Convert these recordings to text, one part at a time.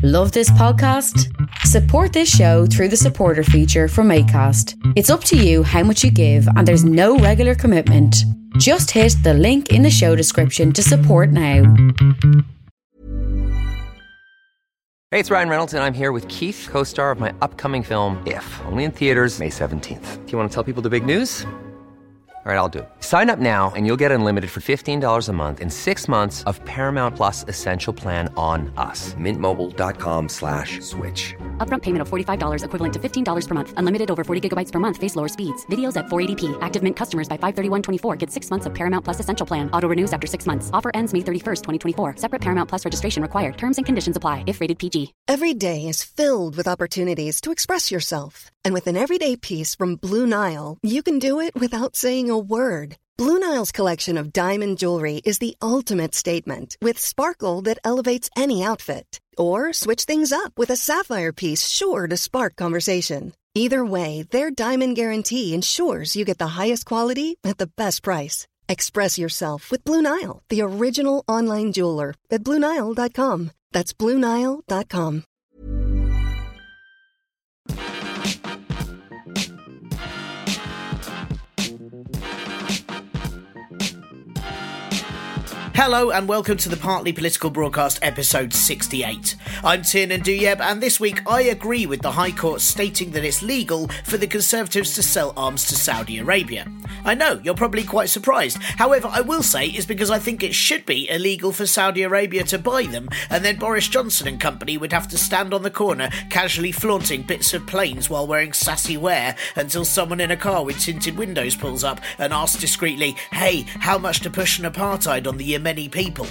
Love this podcast? Support this show through the supporter feature from Acast. It's up to you how much you give and there's no regular commitment. Just hit the link in the show description to support now. Hey, it's Ryan Reynolds, and I'm here with Keith, co-star of my upcoming film, If, only in theaters May 17th. Do you want to tell people the big news? All right, I'll do it. Sign up now and you'll get unlimited for $15 a month and 6 months of Paramount Plus Essential Plan on us. MintMobile.com/switch. Upfront payment of $45 equivalent to $15 per month. Unlimited over 40 gigabytes per month. Face lower speeds. Videos at 480p. Active Mint customers by 531.24 get 6 months of Paramount Plus Essential Plan. Auto renews after 6 months. Offer ends May 31st, 2024. Separate Paramount Plus registration required. Terms and conditions apply if rated PG. Every day is filled with opportunities to express yourself. And with an everyday piece from Blue Nile, you can do it without saying a word. Blue Nile's collection of diamond jewelry is the ultimate statement, with sparkle that elevates any outfit. Or switch things up with a sapphire piece sure to spark conversation. Either way, their Diamond Guarantee ensures you get the highest quality at the best price. Express yourself with Blue Nile, the original online jeweler, at BlueNile.com. That's BlueNile.com. Hello and welcome to the Partly Political Broadcast episode 68. I'm Tiernan Douieb and this week I agree with the High Court stating that it's legal for the Conservatives to sell arms to Saudi Arabia. I know, you're probably quite surprised. However, I will say it's because I think it should be illegal for Saudi Arabia to buy them, and then Boris Johnson and company would have to stand on the corner casually flaunting bits of planes while wearing sassy wear until someone in a car with tinted windows pulls up and asks discreetly, "Hey, how much to push an apartheid on the Yemeni people?"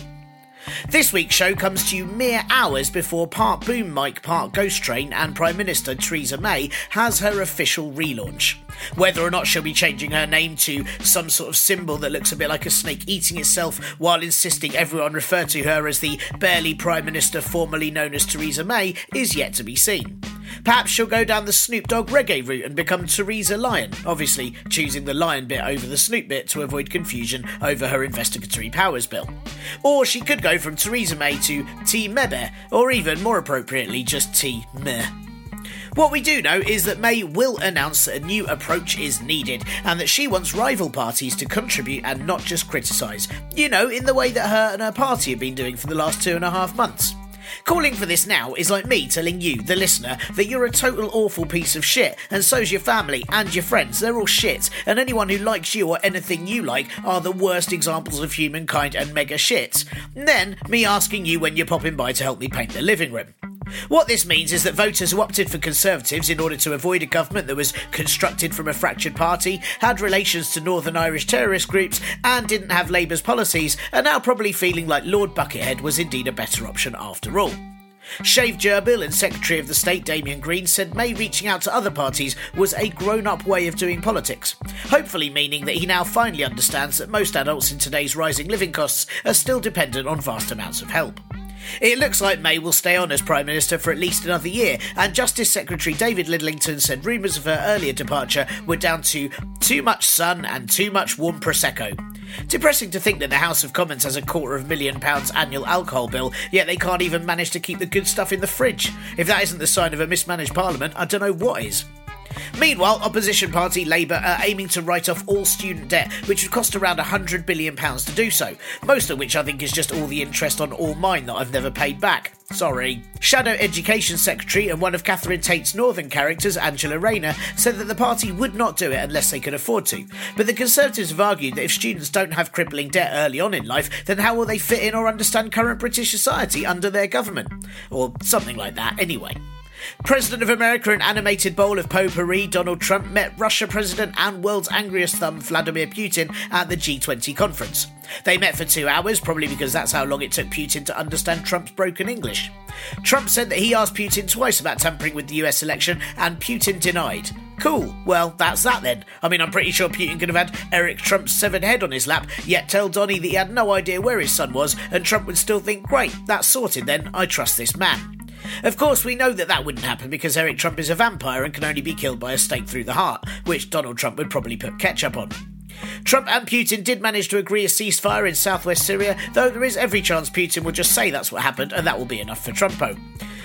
This week's show comes to you mere hours before part boom mic, part ghost train and Prime Minister Theresa May has her official relaunch. Whether or not she'll be changing her name to some sort of symbol that looks a bit like a snake eating itself while insisting everyone refer to her as the barely Prime Minister formerly known as Theresa May is yet to be seen. Perhaps she'll go down the Snoop Dogg reggae route and become Theresa Lion, obviously choosing the Lion bit over the Snoop bit to avoid confusion over her investigatory powers bill. Or she could go from Theresa May to T Mebe, or even more appropriately just T Meh. What we do know is that May will announce that a new approach is needed, and that she wants rival parties to contribute and not just criticise. You know, in the way that her and her party have been doing for the last 2.5 months. Calling for this now is like me telling you, the listener, that you're a total awful piece of shit, and so's your family and your friends. They're all shit, and anyone who likes you or anything you like are the worst examples of humankind and mega shits. And then, me asking you when you're popping by to help me paint the living room. What this means is that voters who opted for Conservatives in order to avoid a government that was constructed from a fractured party, had relations to Northern Irish terrorist groups, and didn't have Labour's policies, are now probably feeling like Lord Buckethead was indeed a better option after all. Shave Gerbil and Secretary of the State Damien Green said May reaching out to other parties was a grown-up way of doing politics, hopefully meaning that he now finally understands that most adults in today's rising living costs are still dependent on vast amounts of help. It looks like May will stay on as Prime Minister for at least another year, and Justice Secretary David Lidlington said rumours of her earlier departure were down to too much sun and too much warm Prosecco. Depressing to think that the House of Commons has a £250,000 annual alcohol bill, yet they can't even manage to keep the good stuff in the fridge. If that isn't the sign of a mismanaged Parliament, I don't know what is. Meanwhile, opposition party Labour are aiming to write off all student debt, which would cost around £100 billion to do so, most of which I think is just all the interest on all mine that I've never paid back. Sorry. Shadow Education Secretary and one of Catherine Tate's Northern characters, Angela Rayner, said that the party would not do it unless they could afford to. But the Conservatives have argued that if students don't have crippling debt early on in life, then how will they fit in or understand current British society under their government? Or something like that, anyway. President of America and animated bowl of potpourri, Donald Trump met Russia President and world's angriest thumb Vladimir Putin at the G20 conference. They met for 2 hours, probably because that's how long it took Putin to understand Trump's broken English. Trump said that he asked Putin twice about tampering with the US election, and Putin denied. Cool, well, that's that then. I mean, I'm pretty sure Putin could have had Eric Trump's severed head on his lap, yet tell Donny that he had no idea where his son was, and Trump would still think, great, that's sorted then, I trust this man. Of course, we know that that wouldn't happen because Eric Trump is a vampire and can only be killed by a stake through the heart, which Donald Trump would probably put ketchup on. Trump and Putin did manage to agree a ceasefire in southwest Syria, though there is every chance Putin will just say that's what happened and that will be enough for Trumpo.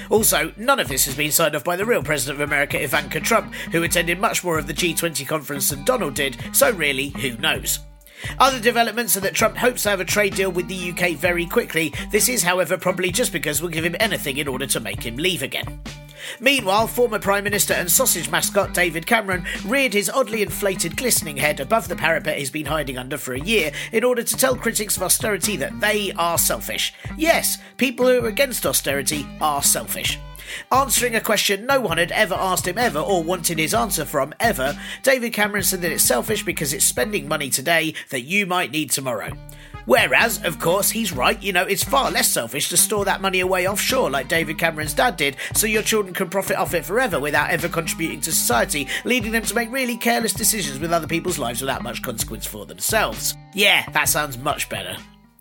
Also, none of this has been signed off by the real President of America, Ivanka Trump, who attended much more of the G20 conference than Donald did, so really, who knows? Other developments are that Trump hopes to have a trade deal with the UK very quickly. This is, however, probably just because we'll give him anything in order to make him leave again. Meanwhile, former Prime Minister and sausage mascot David Cameron reared his oddly inflated, glistening head above the parapet he's been hiding under for a year in order to tell critics of austerity that they are selfish. Yes, people who are against austerity are selfish. Answering a question no one had ever asked him ever or wanted his answer from ever, David Cameron said that it's selfish because it's spending money today that you might need tomorrow. Whereas, of course, he's right, it's far less selfish to store that money away offshore like David Cameron's dad did, so your children can profit off it forever without ever contributing to society, leading them to make really careless decisions with other people's lives without much consequence for themselves. Yeah, that sounds much better.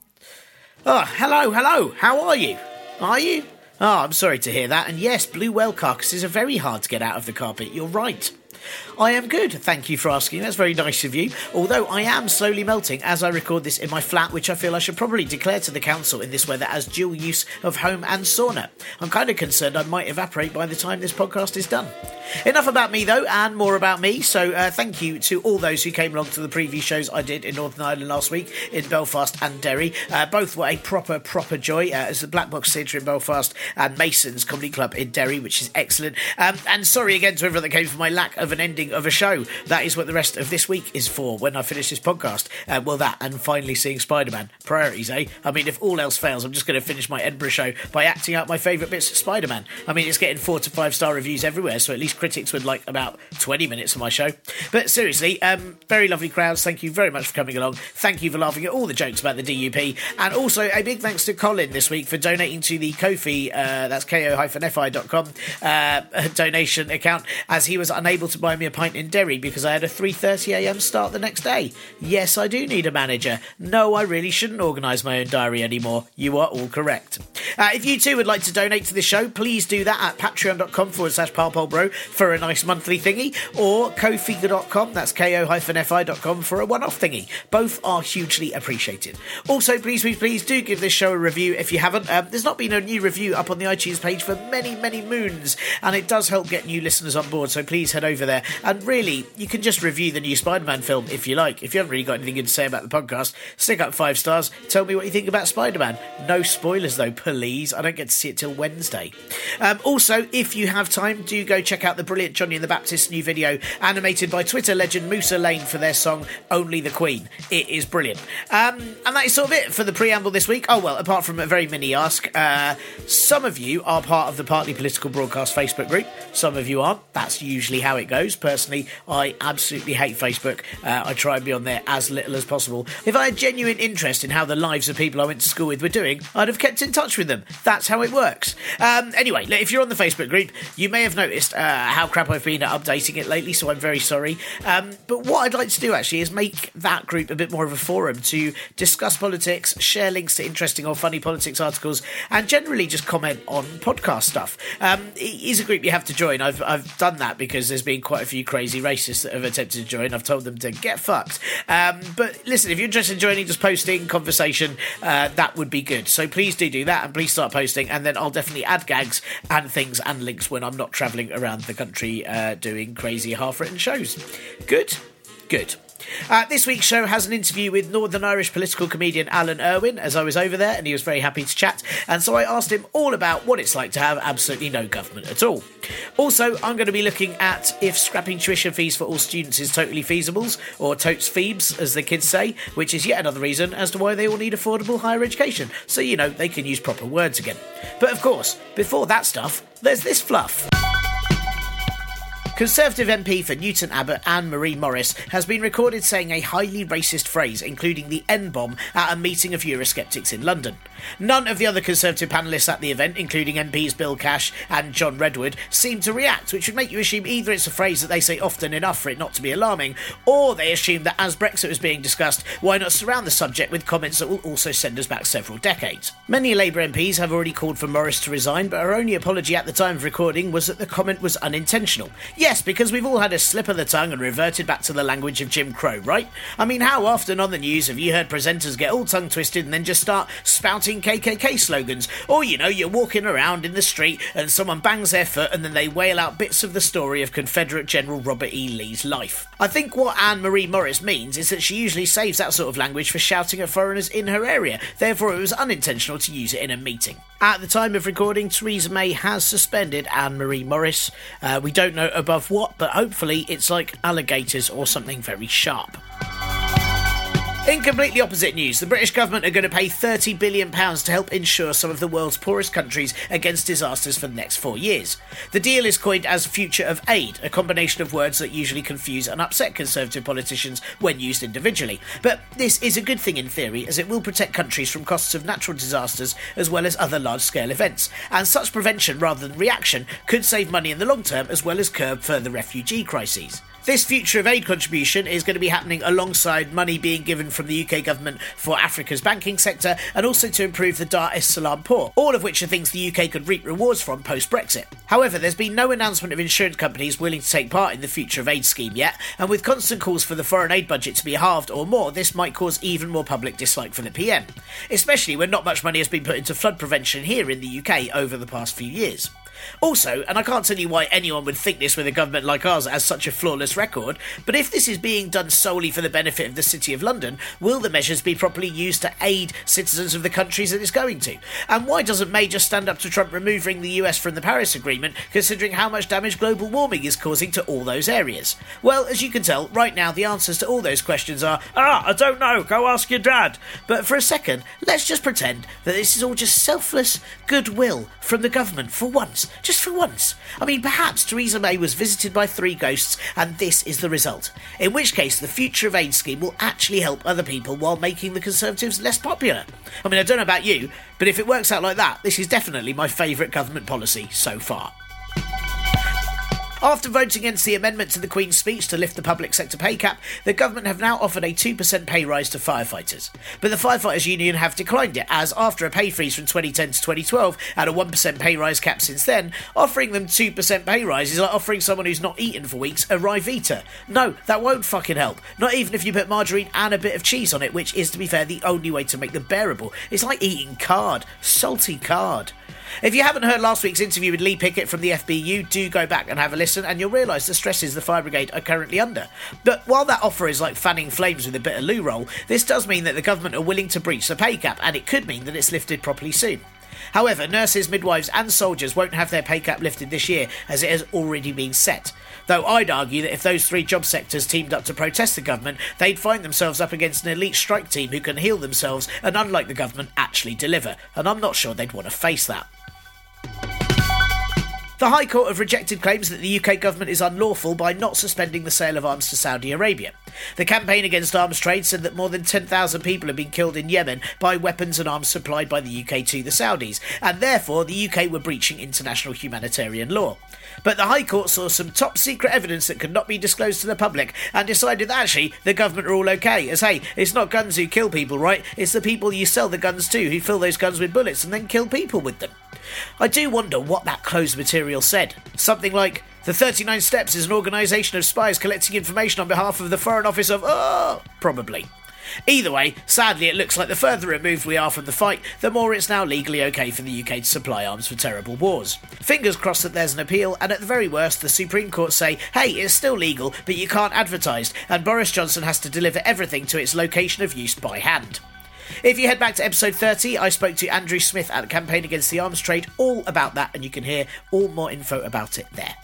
Oh, hello, how are you? Are you? Oh, I'm sorry to hear that, and yes, blue whale carcasses are very hard to get out of the carpet, you're right. I am good, thank you for asking, that's very nice of you, although I am slowly melting as I record this in my flat, which I feel I should probably declare to the council in this weather as dual use of home and sauna. I'm kind of concerned I might evaporate by the time this podcast is done. Enough about me though, and more about me, so thank you to all those who came along to the preview shows I did in Northern Ireland last week, in Belfast and Derry. Both were a proper joy, as the Black Box Theatre in Belfast and Mason's Comedy Club in Derry, which is excellent. And sorry again to everyone that came for my lack of an ending of a show. That is what the rest of this week is for when I finish this podcast. Well, that and finally seeing Spider-Man. Priorities, eh? I mean, if all else fails, I'm just going to finish my Edinburgh show by acting out my favourite bits of Spider-Man. I mean, it's getting 4 to 5 star reviews everywhere, so at least critics would like about 20 minutes of my show. But seriously, very lovely crowds. Thank you very much for coming along. Thank you for laughing at all the jokes about the DUP. And also a big thanks to Colin this week for donating to the Ko-fi, that's ko-fi.com, donation account, as he was unable to buy me a pint in Derry because I had a 3:30am start the next day. Yes, I do need a manager. No, I really shouldn't organise my own diary anymore. You are all correct. If you too would like to donate to this show, please do that at patreon.com/palpolbro for a nice monthly thingy, or ko-fi.com, that's ko-fi.com, for a one-off thingy. Both are hugely appreciated. Also, please do give this show a review if you haven't. There's not been a new review up on the iTunes page for many moons, and it does help get new listeners on board, so please head over there. And really, you can just review the new Spider-Man film if you like. If you haven't really got anything good to say about the podcast, stick up 5 stars, tell me what you think about Spider-Man. No spoilers though, please. I don't get to see it till Wednesday. Also, if you have time, do go check out the brilliant Johnny and the Baptist's new video, animated by Twitter legend Musa Lane, for their song Only the Queen. It is brilliant. And that is sort of it for the preamble this week. Oh well, apart from a very mini ask, some of you are part of the Partly Political Broadcast Facebook group, some of you aren't. That's usually how it goes. Personally, I absolutely hate Facebook. I try and be on there as little as possible. If I had genuine interest in how the lives of people I went to school with were doing, I'd have kept in touch with them. That's how it works. Anyway, if you're on the Facebook group, you may have noticed how crap I've been at updating it lately, so I'm very sorry. But what I'd like to do actually is make that group a bit more of a forum to discuss politics, share links to interesting or funny politics articles, and generally just comment on podcast stuff. It is a group you have to join. I've done that because there's been quite a few crazy racists that have attempted to join. I've told them to get fucked. But listen, if you're interested in joining, just posting, conversation, that would be good. So please do that, and please start posting, and then I'll definitely add gags and things and links when I'm not travelling around the country doing crazy half-written shows. Good. This week's show has an interview with Northern Irish political comedian Alan Irwin, as I was over there, and he was very happy to chat, and so I asked him all about what it's like to have absolutely no government at all. Also, I'm going to be looking at if scrapping tuition fees for all students is totally feasible, or totes feebs, as the kids say, which is yet another reason as to why they all need affordable higher education, so they can use proper words again. But of course, before that stuff, there's this fluff. Conservative MP for Newton Abbot Anne-Marie Morris has been recorded saying a highly racist phrase, including the N-bomb, at a meeting of Eurosceptics in London. None of the other Conservative panellists at the event, including MPs Bill Cash and John Redwood, seemed to react, which would make you assume either it's a phrase that they say often enough for it not to be alarming, or they assume that as Brexit was being discussed, why not surround the subject with comments that will also send us back several decades. Many Labour MPs have already called for Morris to resign, but her only apology at the time of recording was that the comment was unintentional. Yes, because we've all had a slip of the tongue and reverted back to the language of Jim Crow, right? I mean, how often on the news have you heard presenters get all tongue-twisted and then just start spouting KKK slogans? Or, you're walking around in the street and someone bangs their foot and then they wail out bits of the story of Confederate General Robert E. Lee's life. I think what Anne-Marie Morris means is that she usually saves that sort of language for shouting at foreigners in her area, therefore it was unintentional to use it in a meeting. At the time of recording, Theresa May has suspended Anne-Marie Morris. We don't know above what, but hopefully it's like alligators or something very sharp. In completely opposite news, the British government are going to pay £30 billion to help insure some of the world's poorest countries against disasters for the next 4 years. The deal is coined as Future of Aid, a combination of words that usually confuse and upset Conservative politicians when used individually. But this is a good thing in theory, as it will protect countries from costs of natural disasters as well as other large-scale events. And such prevention rather than reaction could save money in the long term as well as curb further refugee crises. This Future of Aid contribution is going to be happening alongside money being given from the UK government for Africa's banking sector and also to improve the Dar es Salaam port, all of which are things the UK could reap rewards from post-Brexit. However, there's been no announcement of insurance companies willing to take part in the Future of Aid scheme yet, and with constant calls for the foreign aid budget to be halved or more, this might cause even more public dislike for the PM, especially when not much money has been put into flood prevention here in the UK over the past few years. Also, and I can't tell you why anyone would think this with a government like ours that has such a flawless record, but if this is being done solely for the benefit of the City of London, will the measures be properly used to aid citizens of the countries that it's going to? And why doesn't May just stand up to Trump removing the US from the Paris Agreement, considering how much damage global warming is causing to all those areas? Well, as you can tell, right now the answers to all those questions are, I don't know, go ask your dad. But for a second, let's just pretend that this is all just selfless goodwill from the government for once. Just for once. I mean, perhaps Theresa May was visited by 3 ghosts and this is the result. In which case, the Future of Aid scheme will actually help other people while making the Conservatives less popular. I mean, I don't know about you, but if it works out like that, this is definitely my favourite government policy so far. After voting against the amendment to the Queen's speech to lift the public sector pay cap, the government have now offered a 2% pay rise to firefighters. But the Firefighters Union have declined it, as after a pay freeze from 2010 to 2012 and a 1% pay rise cap since then, offering them 2% pay rise is like offering someone who's not eaten for weeks a Ryvita. No, that won't fucking help. Not even if you put margarine and a bit of cheese on it, which is, to be fair, the only way to make them bearable. It's like eating card. Salty card. If you haven't heard last week's interview with Lee Pickett from the FBU, do go back and have a listen and you'll realise the stresses the fire brigade are currently under. But while that offer is like fanning flames with a bit of loo roll, this does mean that the government are willing to breach the pay cap, and it could mean that it's lifted properly soon. However, nurses, midwives and soldiers won't have their pay cap lifted this year, as it has already been set. Though I'd argue that if those 3 job sectors teamed up to protest the government, they'd find themselves up against an elite strike team who can heal themselves and, unlike the government, actually deliver. And I'm not sure they'd want to face that. The High Court have rejected claims that the UK government is unlawful by not suspending the sale of arms to Saudi Arabia. The Campaign Against Arms Trade said that more than 10,000 people have been killed in Yemen by weapons and arms supplied by the UK to the Saudis, and therefore the UK were breaching international humanitarian law. But the High Court saw some top-secret evidence that could not be disclosed to the public and decided that actually the government are all okay, as hey, it's not guns who kill people, right? It's the people you sell the guns to who fill those guns with bullets and then kill people with them. I do wonder what that closed material said. Something like, the 39 Steps is an organisation of spies collecting information on behalf of the Foreign Office of... probably. Either way, sadly it looks like the further removed we are from the fight, the more it's now legally okay for the UK to supply arms for terrible wars. Fingers crossed that there's an appeal, and at the very worst the Supreme Court say, hey, it's still legal, but you can't advertise, and Boris Johnson has to deliver everything to its location of use by hand. If you head back to episode 30, I spoke to Andrew Smith at the Campaign Against the Arms Trade all about that, and you can hear all more info about it there.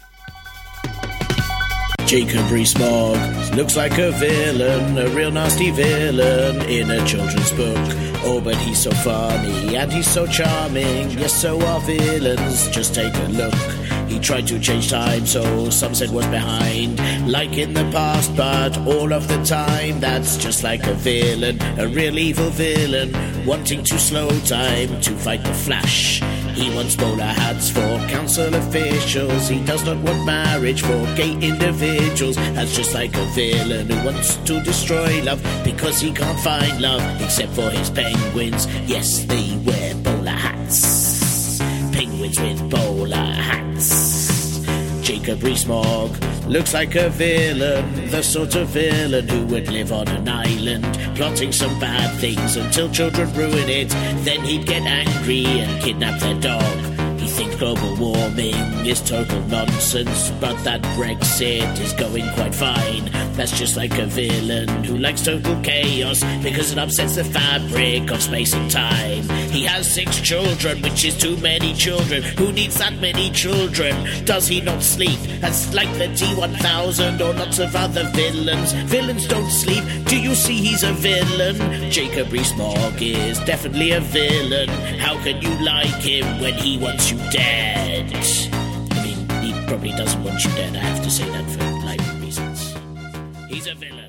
Jacob Rees-Mogg looks like a villain, a real nasty villain in a children's book. Oh, but he's so funny and he's so charming. Yes, so are villains, just take a look. He tried to change time, so some said was behind, like in the past, but all of the time that's just like a villain, a real evil villain, wanting to slow time to fight the Flash. He wants bowler hats for council officials. He does not want marriage for gay individuals. That's just like a villain who wants to destroy love because he can't find love except for his penguins. Yes, they wear bowler hats. Penguins with bowler hats. Jacob Rees-Mogg Looks like a villain, the sort of villain who would live on an island, plotting some bad things until children ruin it. Then he'd get angry and kidnap their dog. He thinks global warming is total nonsense, but that Brexit is going quite fine. That's just like a villain who likes total chaos because it upsets the fabric of space and time. He has 6 children, which is too many children. Who needs that many children? Does he not sleep? That's like the T-1000 or lots of other villains. Villains don't sleep. Do you see he's a villain? Jacob Rees-Mogg is definitely a villain. How can you like him when he wants you dead? I mean, he probably doesn't want you dead. I have to say that for like reasons. He's a villain.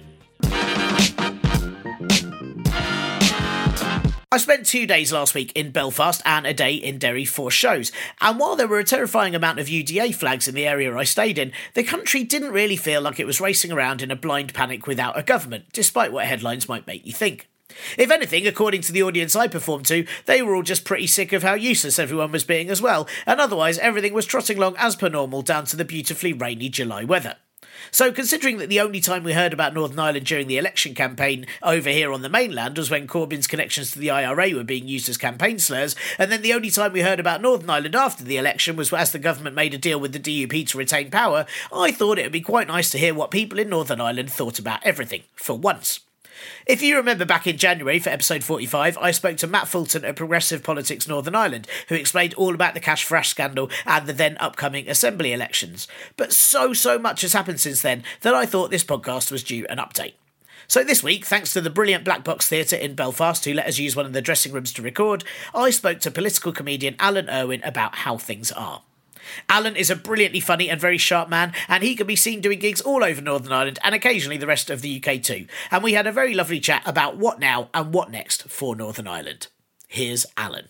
I spent 2 days last week in Belfast and a day in Derry for shows, and while there were a terrifying amount of UDA flags in the area I stayed in, the country didn't really feel like it was racing around in a blind panic without a government, despite what headlines might make you think. If anything, according to the audience I performed to, they were all just pretty sick of how useless everyone was being as well, and otherwise everything was trotting along as per normal down to the beautifully rainy July weather. So considering that the only time we heard about Northern Ireland during the election campaign over here on the mainland was when Corbyn's connections to the IRA were being used as campaign slurs, and then the only time we heard about Northern Ireland after the election was as the government made a deal with the DUP to retain power, I thought it would be quite nice to hear what people in Northern Ireland thought about everything, for once. If you remember back in January for episode 45, I spoke to Matt Fulton at Progressive Politics Northern Ireland, who explained all about the Cash for Ash scandal and the then upcoming Assembly elections. But so much has happened since then that I thought this podcast was due an update. So this week, thanks to the brilliant Black Box Theatre in Belfast who let us use one of the dressing rooms to record, I spoke to political comedian Alan Irwin about how things are. Alan is a brilliantly funny and very sharp man, and he can be seen doing gigs all over Northern Ireland and occasionally the rest of the UK too. And we had a very lovely chat about what now and what next for Northern Ireland. Here's Alan.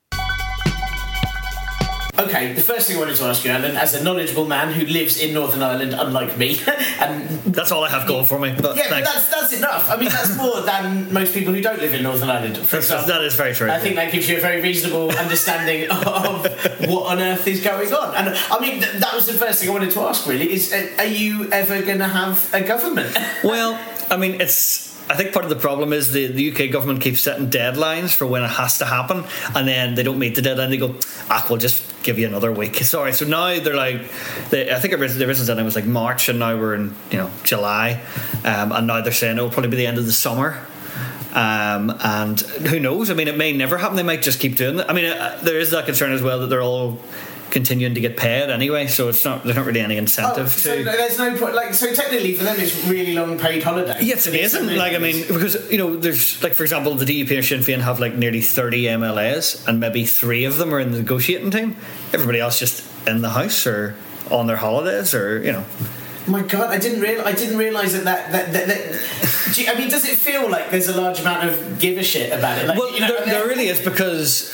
Okay, the first thing I wanted to ask you, Alan, as a knowledgeable man who lives in Northern Ireland, unlike me, and that's all I have going for me. But yeah, but that's enough. I mean, that's more than most people who don't live in Northern Ireland. For example, that is very true. I think that gives you a very reasonable understanding of what on earth is going on. And I mean, that was the first thing I wanted to ask. Really, is are you ever going to have a government? Well, I mean, I think part of the problem is the UK government keeps setting deadlines for when it has to happen, and then they don't meet the deadline. They go, we'll just give you another week. Sorry. So now they're like, I think the original deadline was like March, and now we're in July, and now they're saying it'll probably be the end of the summer. And who knows? I mean, it may never happen. They might just keep doing it. I mean, there is that concern as well that they're all continuing to get paid anyway, so there's not really any incentive to. So there's no point. So technically for them it's really long paid holiday. Yeah, it's amazing. I mean, because there's for example, the DUP and Sinn Féin have nearly 30 MLAs, and maybe 3 of them are in the negotiating team. Everybody else just in the house or on their holidays, or My God, I didn't realise that. I mean, does it feel like there's a large amount of give a shit about it? Well, there really is, because.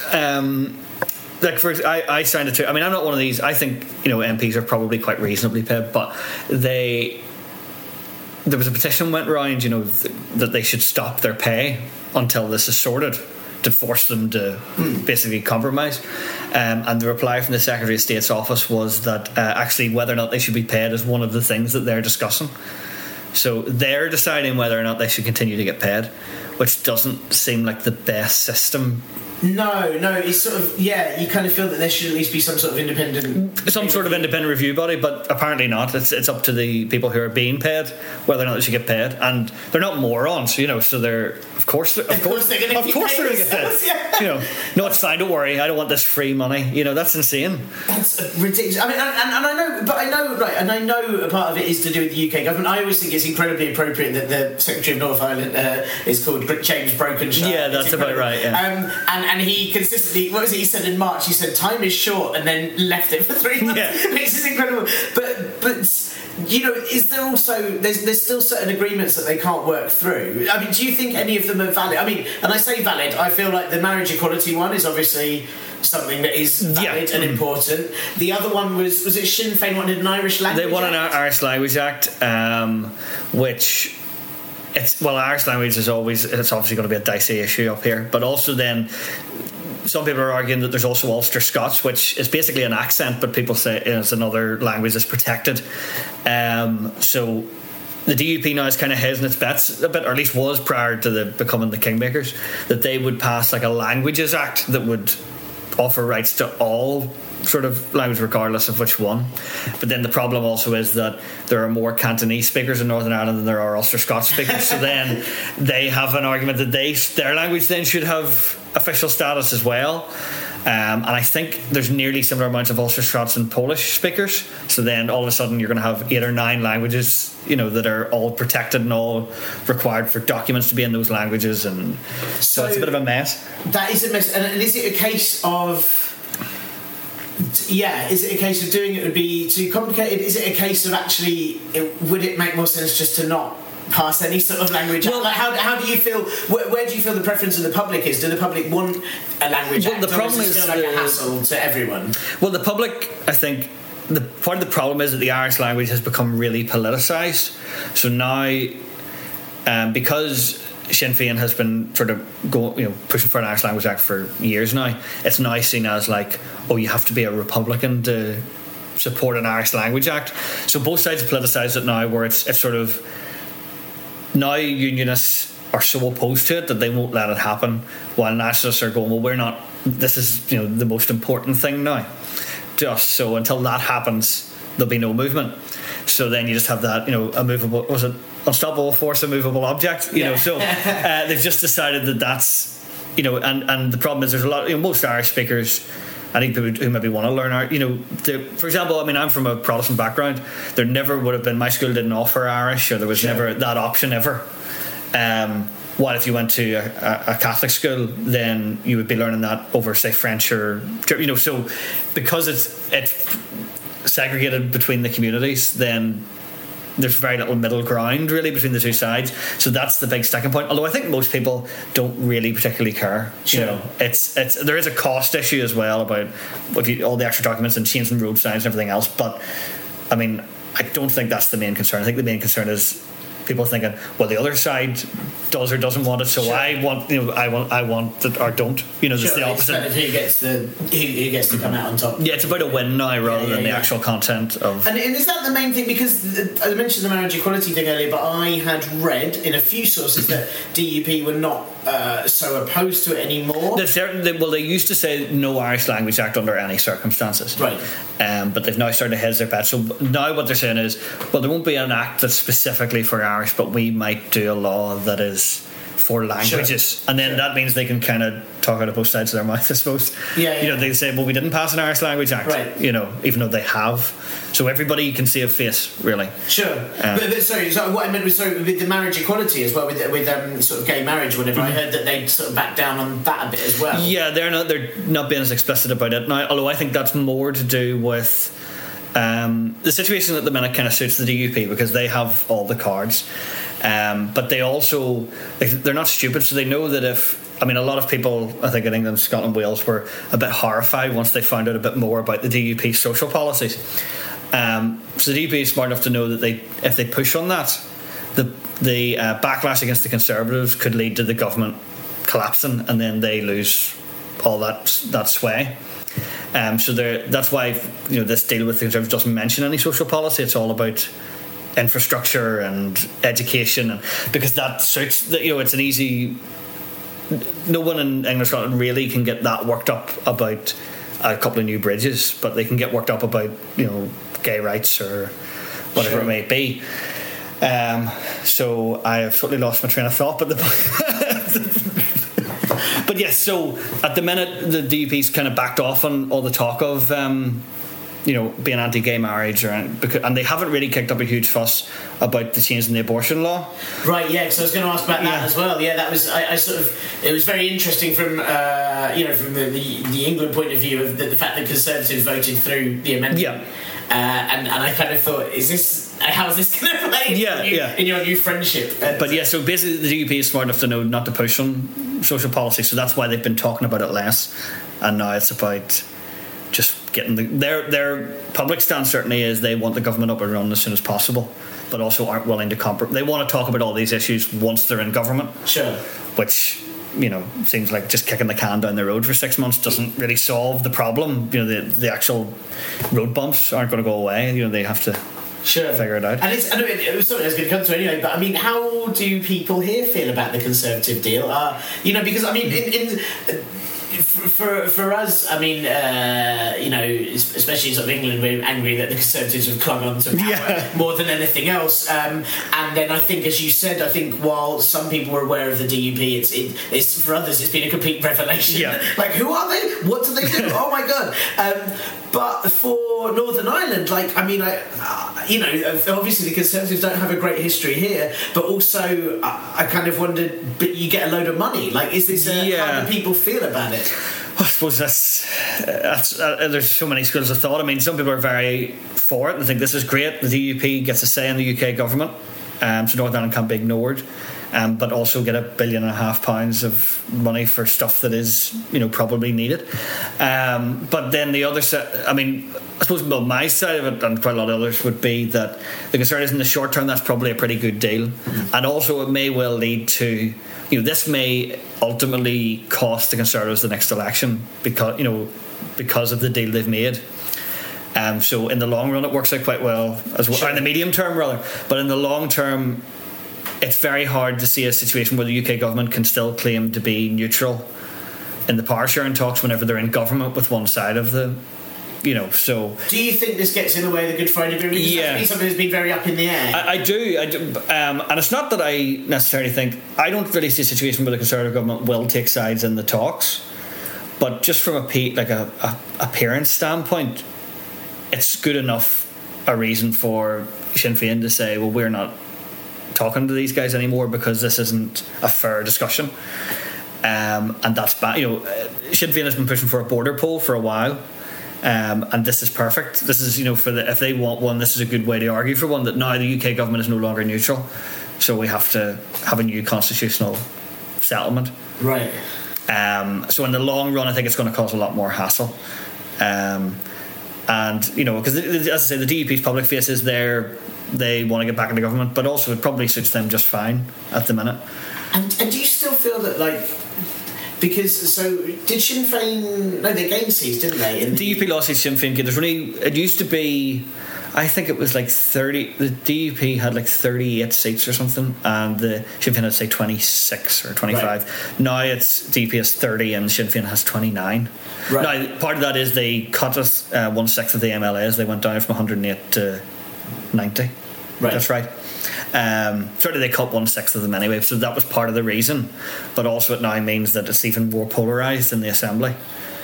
I signed it too. I mean, I'm not one of these. I think MPs are probably quite reasonably paid, but there was a petition went around, that they should stop their pay until this is sorted, to force them to basically compromise. And the reply from the Secretary of State's office was that actually whether or not they should be paid is one of the things that they're discussing. So they're deciding whether or not they should continue to get paid, which doesn't seem like the best system. No, it's sort of, you kind of feel that there should at least be some sort of independent review body, but apparently not. It's up to the people who are being paid whether or not they should get paid, and they're not morons, so they're of course they're going to get paid. No, it's fine, don't worry, I don't want this free money. That's insane. That's ridiculous. I mean, and I know a part of it is to do with the UK government. I always think it's incredibly appropriate that the Secretary of North Ireland is called James Brokenshire. Yeah, that's about right. Yeah. And he consistently, what was it he said in March? He said time is short, and then left it for 3 months, which is incredible. But is there also there's still certain agreements that they can't work through? I mean, do you think any of them are valid? I mean, and I say valid, I feel like the marriage equality one is obviously something that is valid and important. The other one was it Sinn Féin wanted an Irish language? They want an Irish Language Act, which. Irish language is obviously going to be a dicey issue up here, but also then some people are arguing that there's also Ulster Scots, which is basically an accent, but people say it's another language that's protected. So the DUP now is kind of hedging its bets a bit, or at least was prior to becoming the Kingmakers, that they would pass like a Languages Act that would offer rights to all sort of language regardless of which one. But then the problem also is that there are more Cantonese speakers in Northern Ireland than there are Ulster Scots speakers, so then they have an argument that their language then should have official status as well. And I think there's nearly similar amounts of Ulster Scots and Polish speakers, so then all of a sudden you're going to have 8 or 9 languages, that are all protected and all required for documents to be in those languages, and so it's a bit of a mess. That is a mess. And is it a case of is it a case of doing it would be too complicated? Is it a case of actually would it make more sense just to not pass any sort of language? Well, like how do you feel? Where do you feel the preference of the public is? Do the public want a language act? The problem is feel like a hassle to everyone. Well, the public, I think, part of the problem is that the Irish language has become really politicised. So now, because Sinn Féin has been sort of pushing for an Irish Language Act for years now, it's now seen as like, you have to be a Republican to support an Irish Language Act. So both sides have politicised it now, where it's sort of, now unionists are so opposed to it that they won't let it happen, while nationalists are going, well, we're not, this is the most important thing now to us, so until that happens there'll be no movement. So then you just have that, a movable, was it unstoppable force, a movable object, so they've just decided that that's, and the problem is there's a lot, most Irish speakers, I think people who maybe want to learn art, for example, I'm from a Protestant background. There never would have been, my school didn't offer Irish, or there was never that option ever. While if you went to a Catholic school, then you would be learning that over, say, French or, so because it's segregated between the communities, then there's very little middle ground really between the two sides. So that's the big sticking point. Although I think most people don't really particularly care. Sure. It's there is a cost issue as well about all the extra documents and changing road signs and everything else. But I don't think that's the main concern. I think the main concern is people thinking, well, the other side does or doesn't want it, so I want it or don't. That's the opposite. It's who gets to come out on top. Yeah, it's about a win now rather than the actual content of. And is that the main thing? Because I mentioned the marriage equality thing earlier, but I had read in a few sources that DUP were not so opposed to it anymore. They used to say no Irish Language Act under any circumstances, right? But they've now started to hedge their bets. So now what they're saying is, well, there won't be an act that's specifically for Irish, but we might do a law that is for languages. Sure. And then that means they can kind of talk out of both sides of their mouth, I suppose. They say, well, we didn't pass an Irish Language Act, right? Even though they have. So everybody can see a face, really. Sure. So what I meant was, with the marriage equality as well, with sort of gay marriage, whatever, I heard that they'd sort of back down on that a bit as well. Yeah, they're not being as explicit about it now, although I think that's more to do with the situation at the minute kind of suits the DUP because they have all the cards, but they also, they're not stupid, so they know that a lot of people, I think in England, Scotland, Wales, were a bit horrified once they found out a bit more about the DUP's social policies. So the DUP is smart enough to know that if they push on that, the backlash against the Conservatives could lead to the government collapsing, and then they lose all that sway. So that's why this deal with the Conservatives doesn't mention any social policy. It's all about infrastructure and education, and because that suits it's an easy. No one in England, Scotland really can get that worked up about a couple of new bridges, but they can get worked up about gay rights or whatever it may be. So I have totally lost my train of thought, but yes, so at the minute the DUP's kind of backed off on all the talk of being anti-gay marriage, and they haven't really kicked up a huge fuss about the change in the abortion law. Right, yeah, because I was going to ask about that as well. Yeah, that was I sort of, it was very interesting from from the England point of view of the fact that Conservatives voted through the amendment. Yeah. And I kind of thought, how is this going to play in your new friendship? So basically the DUP is smart enough to know not to push on social policy, so that's why they've been talking about it less, and now it's about just getting their public stance certainly is they want the government up and running as soon as possible, but also aren't willing to compromise. They want to talk about all these issues once they're in government. Sure. Which seems like just kicking the can down the road for 6 months doesn't really solve the problem. The actual road bumps aren't going to go away. They have to figure it out. And it was something I was going to come to anyway, but I mean, how do people here feel about the Conservative deal? Because I mean, for us, I mean, especially sort of England, we're angry that the Conservatives have clung on to power more than anything else. And then I think, as you said, while some people were aware of the DUP, it's for others it's been a complete revelation. Yeah. Like, who are they? What do they do? Oh my god! But for Northern Ireland, obviously the Conservatives don't have a great history here, but also I kind of wondered, but you get a load of money. Like, is this how do people feel about it? I suppose that's there's so many schools of thought. I mean, some people are very for it and think this is great. The DUP gets a say in the UK government, so Northern Ireland can't be ignored. But also get £1.5 billion of money for stuff that is, probably needed. But then the other side, I mean, I suppose my side of it, and quite a lot of others, would be that the Conservatives in the short term, that's probably a pretty good deal. And also it may well lead to, this may ultimately cost the Conservatives the next election because of the deal they've made. So in the long run, it works out quite well, or in the medium term rather. But in the long term, it's very hard to see a situation where the UK government can still claim to be neutral in the power sharing talks whenever they're in government with one side of the, so... Do you think this gets in the way of the Good Friday Agreement? Yeah. That's something that's been very up in the air. I do. And it's not that I necessarily think... I don't really see a situation where the Conservative government will take sides in the talks, but just from a appearance standpoint, it's good enough a reason for Sinn Féin to say, well, we're not talking to these guys anymore because this isn't a fair discussion, and that's bad. Sinn Féin has been pushing for a border poll for a while, and this is perfect. This is if they want one, this is a good way to argue for one, that now the UK government is no longer neutral, so we have to have a new constitutional settlement. Right. So in the long run, I think it's going to cause a lot more hassle. And because as I say, the DUP's public face is there. They want to get back into government, but also it probably suits them just fine at the minute. And do you still feel that, because did Sinn Féin? No, they gained seats, didn't they? The DUP lost seats. Sinn Féin. It used to be, I think it was 30. The DUP had 38 seats or something, and the Sinn Féin had 26 or 25. Right. Now it's DUP has 30 and Sinn Féin has 29. Right. Now part of that is they cut us 1/6 of the MLAs. They went down from 108 to 90. Right. That's right. Certainly they cut 1/6 of them anyway, so that was part of the reason. But also it now means that it's even more polarised in the Assembly.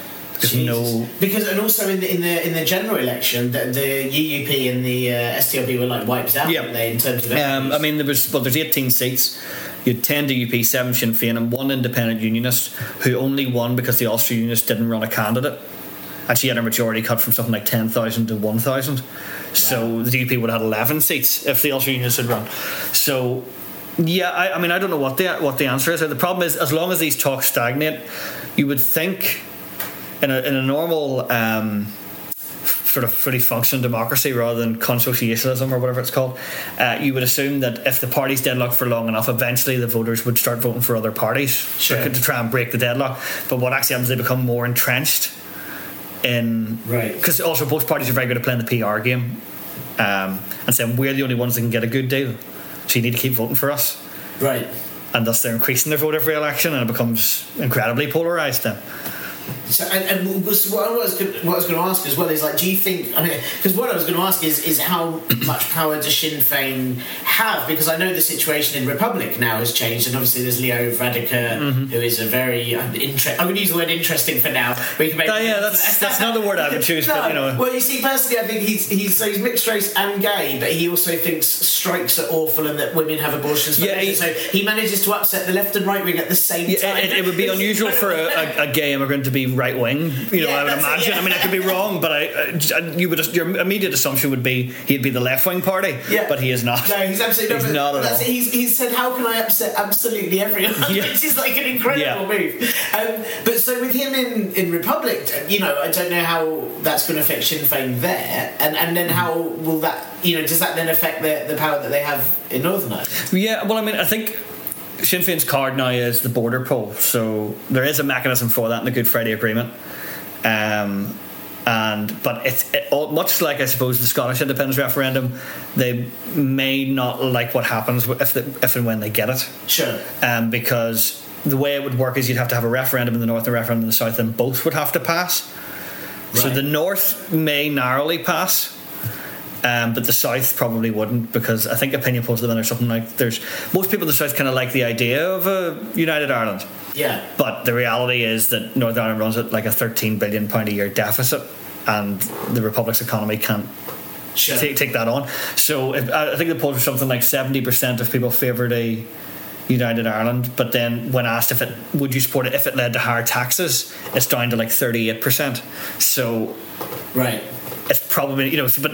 And also in the general election, the UUP and the SDLP were wiped out, weren't they, in terms of there's 18 seats. You had 10 DUP, 7 Sinn Féin, and 1 independent unionist who only won because the Ulster Unionists didn't run a candidate. And she had her majority cut from something like 10,000 to 1,000. Wow. So the DUP would have had 11 seats if the Ulster Unionists had run. So, I don't know what the answer is. The problem is, as long as these talks stagnate, you would think in a normal sort of fully functioning democracy rather than consociationism or whatever it's called, you would assume that if the parties deadlock for long enough, eventually the voters would start voting for other parties to try and break the deadlock. But what actually happens is they become more entrenched because also both parties are very good at playing the PR game, and saying we're the only ones that can get a good deal, so you need to keep voting for us, right? And thus they're increasing their vote every election, and it becomes incredibly polarised then. So, what I was going to ask as well is, do you think? Because what I was going to ask is how much power does Sinn Féin have? Because I know the situation in Republic now has changed, and obviously there's Leo Varadkar, who is a very I'm going to use the word interesting for now. That's not the word I would choose. No. But Well, you see, personally, I think he's mixed race and gay, but he also thinks strikes are awful and that women have abortions. So he manages to upset the left and right wing at the same time. It would be unusual for a gay immigrant to be right wing, I would imagine. I could be wrong, but your immediate assumption would be he'd be the left wing party, but he is not. No, he's absolutely not at all. He said, "How can I upset absolutely everyone?" Which is an incredible move. But so with him in Republic, I don't know how that's going to affect Sinn Féin there, and then how will that, does that then affect the power that they have in Northern Ireland? Yeah, well, I think Sinn Féin's card now is the border poll, so there is a mechanism for that in the Good Friday Agreement. But it's much like, I suppose, the Scottish independence referendum, they may not like what happens if and when they get it. Sure. Because the way it would work is you'd have to have a referendum in the north and a referendum in the south, and both would have to pass. Right. So the north may narrowly pass, but the south probably wouldn't, because I think opinion polls at the minute are something like most people in the south kind of like the idea of a united Ireland. Yeah. But the reality is that Northern Ireland runs at like a £13 billion a year deficit, and the Republic's economy can't take that on. So I think the polls were something like 70% of people favoured a united Ireland, but then when asked would you support it if it led to higher taxes, it's down to like 38%. So right, it's probably,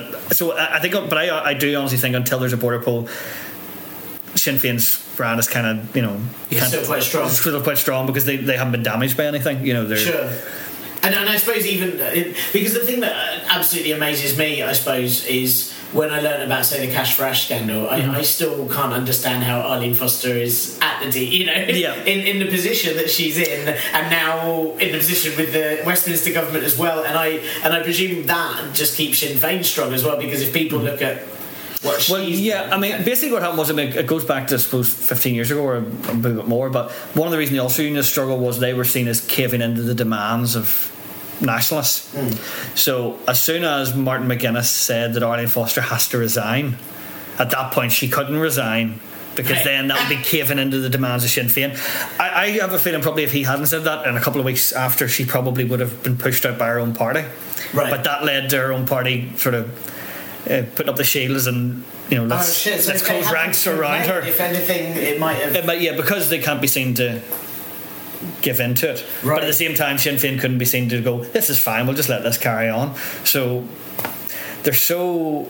I do honestly think until there's a border poll, Sinn Féin's brand is kind of, it's still quite strong. It's still quite strong because they haven't been damaged by anything. Sure. And I suppose because the thing that absolutely amazes me, I suppose, is when I learn about, say, the Cash for Ash scandal, I still can't understand how Arlene Foster is at in the position that she's in, and now in the position with the Westminster government as well. And I presume that just keeps Sinn Féin strong as well, because if people look at basically what happened was, it goes back to, I suppose, 15 years ago or a bit more, but one of the reasons the Ulster Unionists struggled was they were seen as caving into the demands of nationalists. So as soon as Martin McGuinness said that Arlene Foster has to resign, at that point she couldn't resign, because then that would be caving into the demands of Sinn Féin. I have a feeling probably if he hadn't said that, in a couple of weeks after, she probably would have been pushed out by her own party. Right. But that led to her own party sort of putting up the shields and let's close ranks around her. If anything, it might have. Because they can't be seen to give into it. Right. But at the same time, Sinn Féin couldn't be seen to go, this is fine, we'll just let this carry on. So they're so,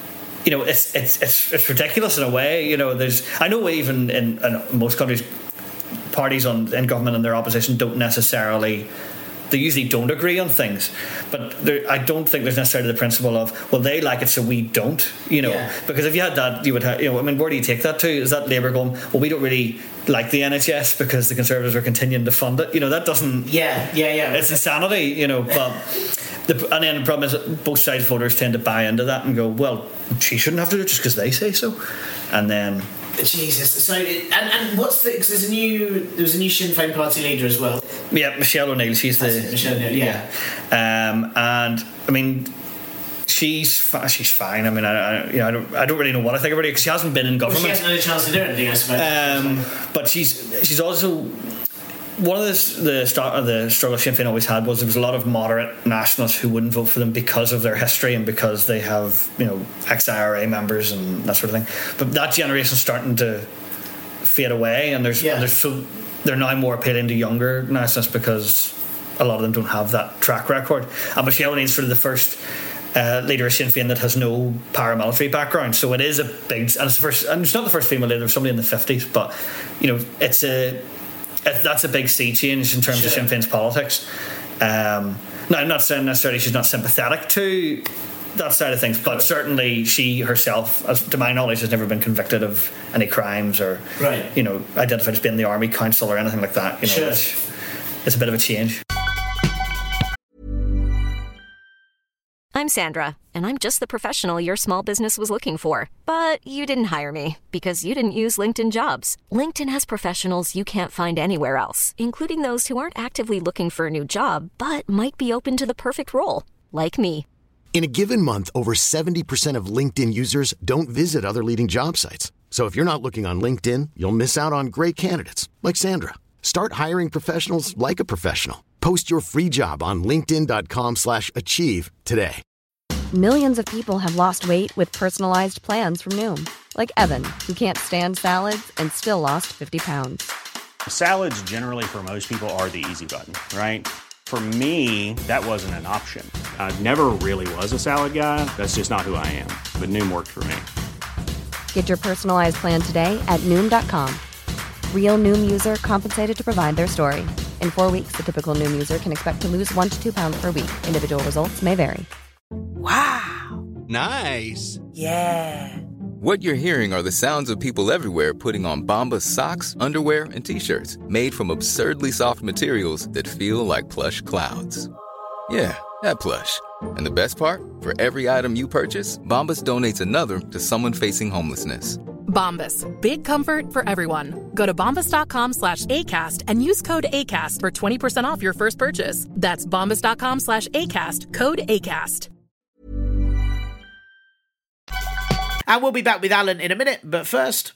it's ridiculous in a way. I know even in most countries, parties in government and their opposition they usually don't agree on things, but I don't think there's necessarily the principle of, well, they like it so we don't, because if you had that, you would have, where do you take that to? Is that Labour going, well, we don't really like the NHS because the Conservatives are continuing to fund it? That doesn't, it's insanity, but and then the problem is that both sides voters tend to buy into that and go, well, she shouldn't have to do it just because they say so, and then Jesus. So and what's the? Because there was a new Sinn Féin party leader as well. Yeah, Michelle O'Neill. She's Michelle O'Neill. Yeah. And she's fine. I don't really know what I think about her, because she hasn't been in government. Well, she hasn't had a chance to do anything, I suppose. But she's also. One of the struggle Sinn Féin always had was there was a lot of moderate nationalists who wouldn't vote for them because of their history and because they have ex-IRA members and that sort of thing. But that generation's starting to fade away, and they're now more appealing to younger nationalists because a lot of them don't have that track record. And Michelle O'Neill's sort of the first leader of Sinn Féin that has no paramilitary background, so it is a big, and it's not the first female leader. There's somebody in the 50s, but that's a big sea change in terms of Sinn Féin's politics. Now, I'm not saying necessarily she's not sympathetic to that side of things, but certainly she herself, to my knowledge, has never been convicted of any crimes or identified as being in the Army Council or anything like that. It's a bit of a change. I'm Sandra, and I'm just the professional your small business was looking for. But you didn't hire me because you didn't use LinkedIn Jobs. LinkedIn has professionals you can't find anywhere else, including those who aren't actively looking for a new job, but might be open to the perfect role, like me. In a given month, over 70% of LinkedIn users don't visit other leading job sites. So if you're not looking on LinkedIn, you'll miss out on great candidates, like Sandra. Start hiring professionals like a professional. Post your free job on linkedin.com/achieve today. Millions of people have lost weight with personalized plans from Noom. Like Evan, who can't stand salads and still lost 50 pounds. Salads generally for most people are the easy button, right? For me, that wasn't an option. I never really was a salad guy. That's just not who I am. But Noom worked for me. Get your personalized plan today at Noom.com. Real Noom user compensated to provide their story. In 4 weeks, the typical Noom user can expect to lose 1 to 2 pounds per week. Individual results may vary. Wow. Nice. Yeah. What you're hearing are the sounds of people everywhere putting on Bombas socks, underwear, and T-shirts made from absurdly soft materials that feel like plush clouds. Yeah, that plush. And the best part? For every item you purchase, Bombas donates another to someone facing homelessness. Bombas. Big comfort for everyone. Go to bombas.com/ACAST and use code ACAST for 20% off your first purchase. That's bombas.com/ACAST. Code ACAST. And we'll be back with Alan in a minute, but first...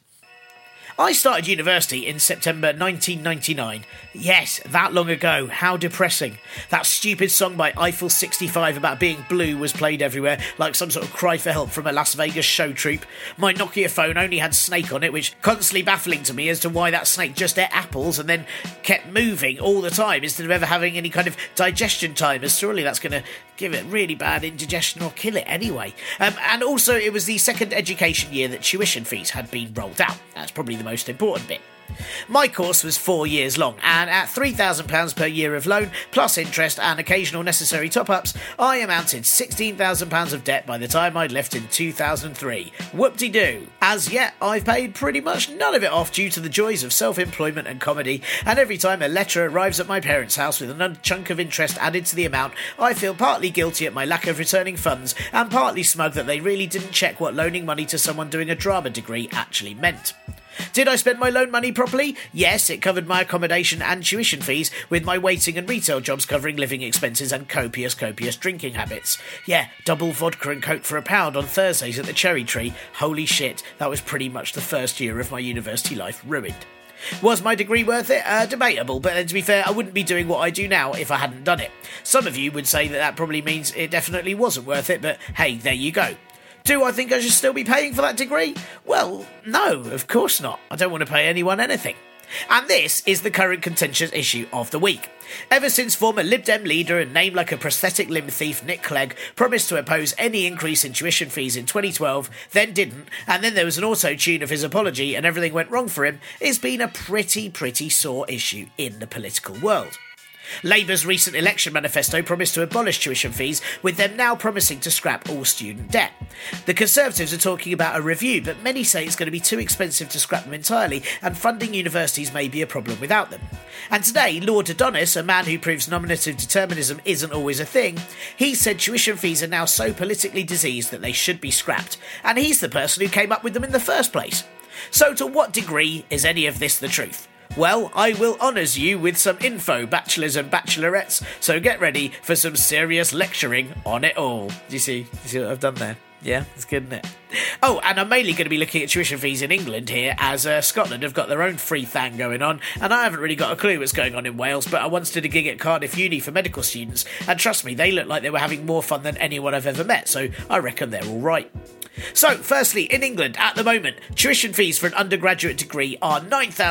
I started university in September 1999. Yes, that long ago. How depressing. That stupid song by Eiffel 65 about being blue was played everywhere, like some sort of cry for help from a Las Vegas show troupe. My Nokia phone only had Snake on it, which constantly baffling to me as to why that snake just ate apples and then kept moving all the time instead of ever having any kind of digestion time, as surely that's going to give it really bad indigestion or kill it anyway. And also, it was the second education year that tuition fees had been rolled out. That's probably the most important bit. My course was 4 years long, and at £3,000 per year of loan, plus interest and occasional necessary top-ups, I amounted £16,000 of debt by the time I'd left in 2003. Whoop-de-doo. As yet, I've paid pretty much none of it off due to the joys of self-employment and comedy, and every time a letter arrives at my parents' house with another chunk of interest added to the amount, I feel partly guilty at my lack of returning funds, and partly smug that they really didn't check what loaning money to someone doing a drama degree actually meant. Did I spend my loan money properly? Yes, it covered my accommodation and tuition fees, with my waiting and retail jobs covering living expenses and copious drinking habits. Yeah, double vodka and coke for £1 on Thursdays at the Cherry Tree. Holy shit, that was pretty much the first year of my university life ruined. Was my degree worth it? Debatable, but then to be fair, I wouldn't be doing what I do now if I hadn't done it. Some of you would say that probably means it definitely wasn't worth it, but hey, there you go. Do I think I should still be paying for that degree? Well, no, of course not. I don't want to pay anyone anything. And this is the current contentious issue of the week. Ever since former Lib Dem leader and name like a prosthetic limb thief Nick Clegg promised to oppose any increase in tuition fees in 2012, then didn't, and then there was an auto-tune of his apology and everything went wrong for him, it's been a pretty sore issue in the political world. Labour's recent election manifesto promised to abolish tuition fees, with them now promising to scrap all student debt. The Conservatives are talking about a review, but many say it's going to be too expensive to scrap them entirely, and funding universities may be a problem without them. And today, Lord Adonis, a man who proves nominative determinism isn't always a thing, he said tuition fees are now so politically diseased that they should be scrapped, and he's the person who came up with them in the first place. So to what degree is any of this the truth? Well, I will honours you with some info, bachelors and bachelorettes, so get ready for some serious lecturing on it all. Do you see what I've done there? Yeah, it's good, isn't it? Oh, and I'm mainly going to be looking at tuition fees in England here, as Scotland have got their own free thing going on, and I haven't really got a clue what's going on in Wales, but I once did a gig at Cardiff Uni for medical students, and trust me, they look like they were having more fun than anyone I've ever met, so I reckon they're all right. So, firstly, in England, at the moment, tuition fees for an undergraduate degree are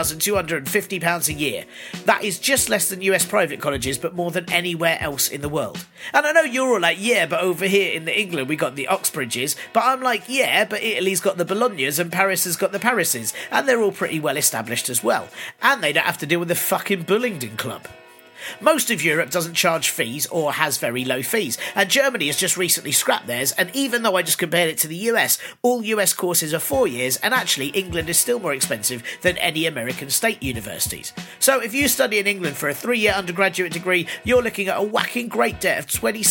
£9,250 a year. That is just less than US private colleges, but more than anywhere else in the world. And I know you're all like, yeah, but over here in England we got the Oxbridges, but I'm like, yeah, but Italy's got the Bolognas and Paris has got the Parises, and they're all pretty well established as well. And they don't have to deal with the fucking Bullingdon Club. Most of Europe doesn't charge fees or has very low fees, and Germany has just recently scrapped theirs, and even though I just compared it to the US, all US courses are 4 years, and actually England is still more expensive than any American state universities. So if you study in England for a 3-year undergraduate degree, you're looking at a whacking great debt of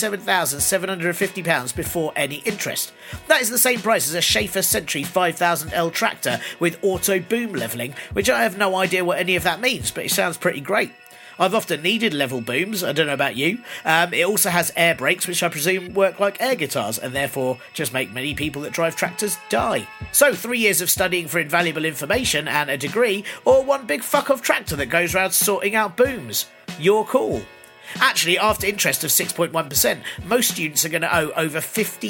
£27,750 before any interest. That is the same price as a Schaefer Sentry 5000L tractor with auto boom levelling, which I have no idea what any of that means, but it sounds pretty great. I've often needed level booms, I don't know about you. It also has air brakes, which I presume work like air guitars, and therefore just make many people that drive tractors die. So 3 years of studying for invaluable information and a degree, or one big fuck-off tractor that goes around sorting out booms. Your call. Actually, after interest of 6.1%, most students are going to owe over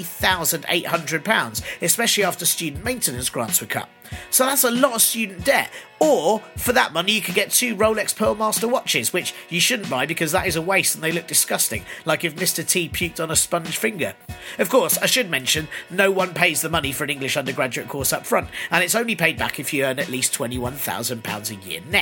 £50,800, especially after student maintenance grants were cut. So that's a lot of student debt. Or, for that money, you could get 2 Rolex Pearlmaster watches, which you shouldn't buy because that is a waste and they look disgusting, like if Mr. T puked on a sponge finger. Of course, I should mention, no one pays the money for an English undergraduate course up front, and it's only paid back if you earn at least £21,000 a year net.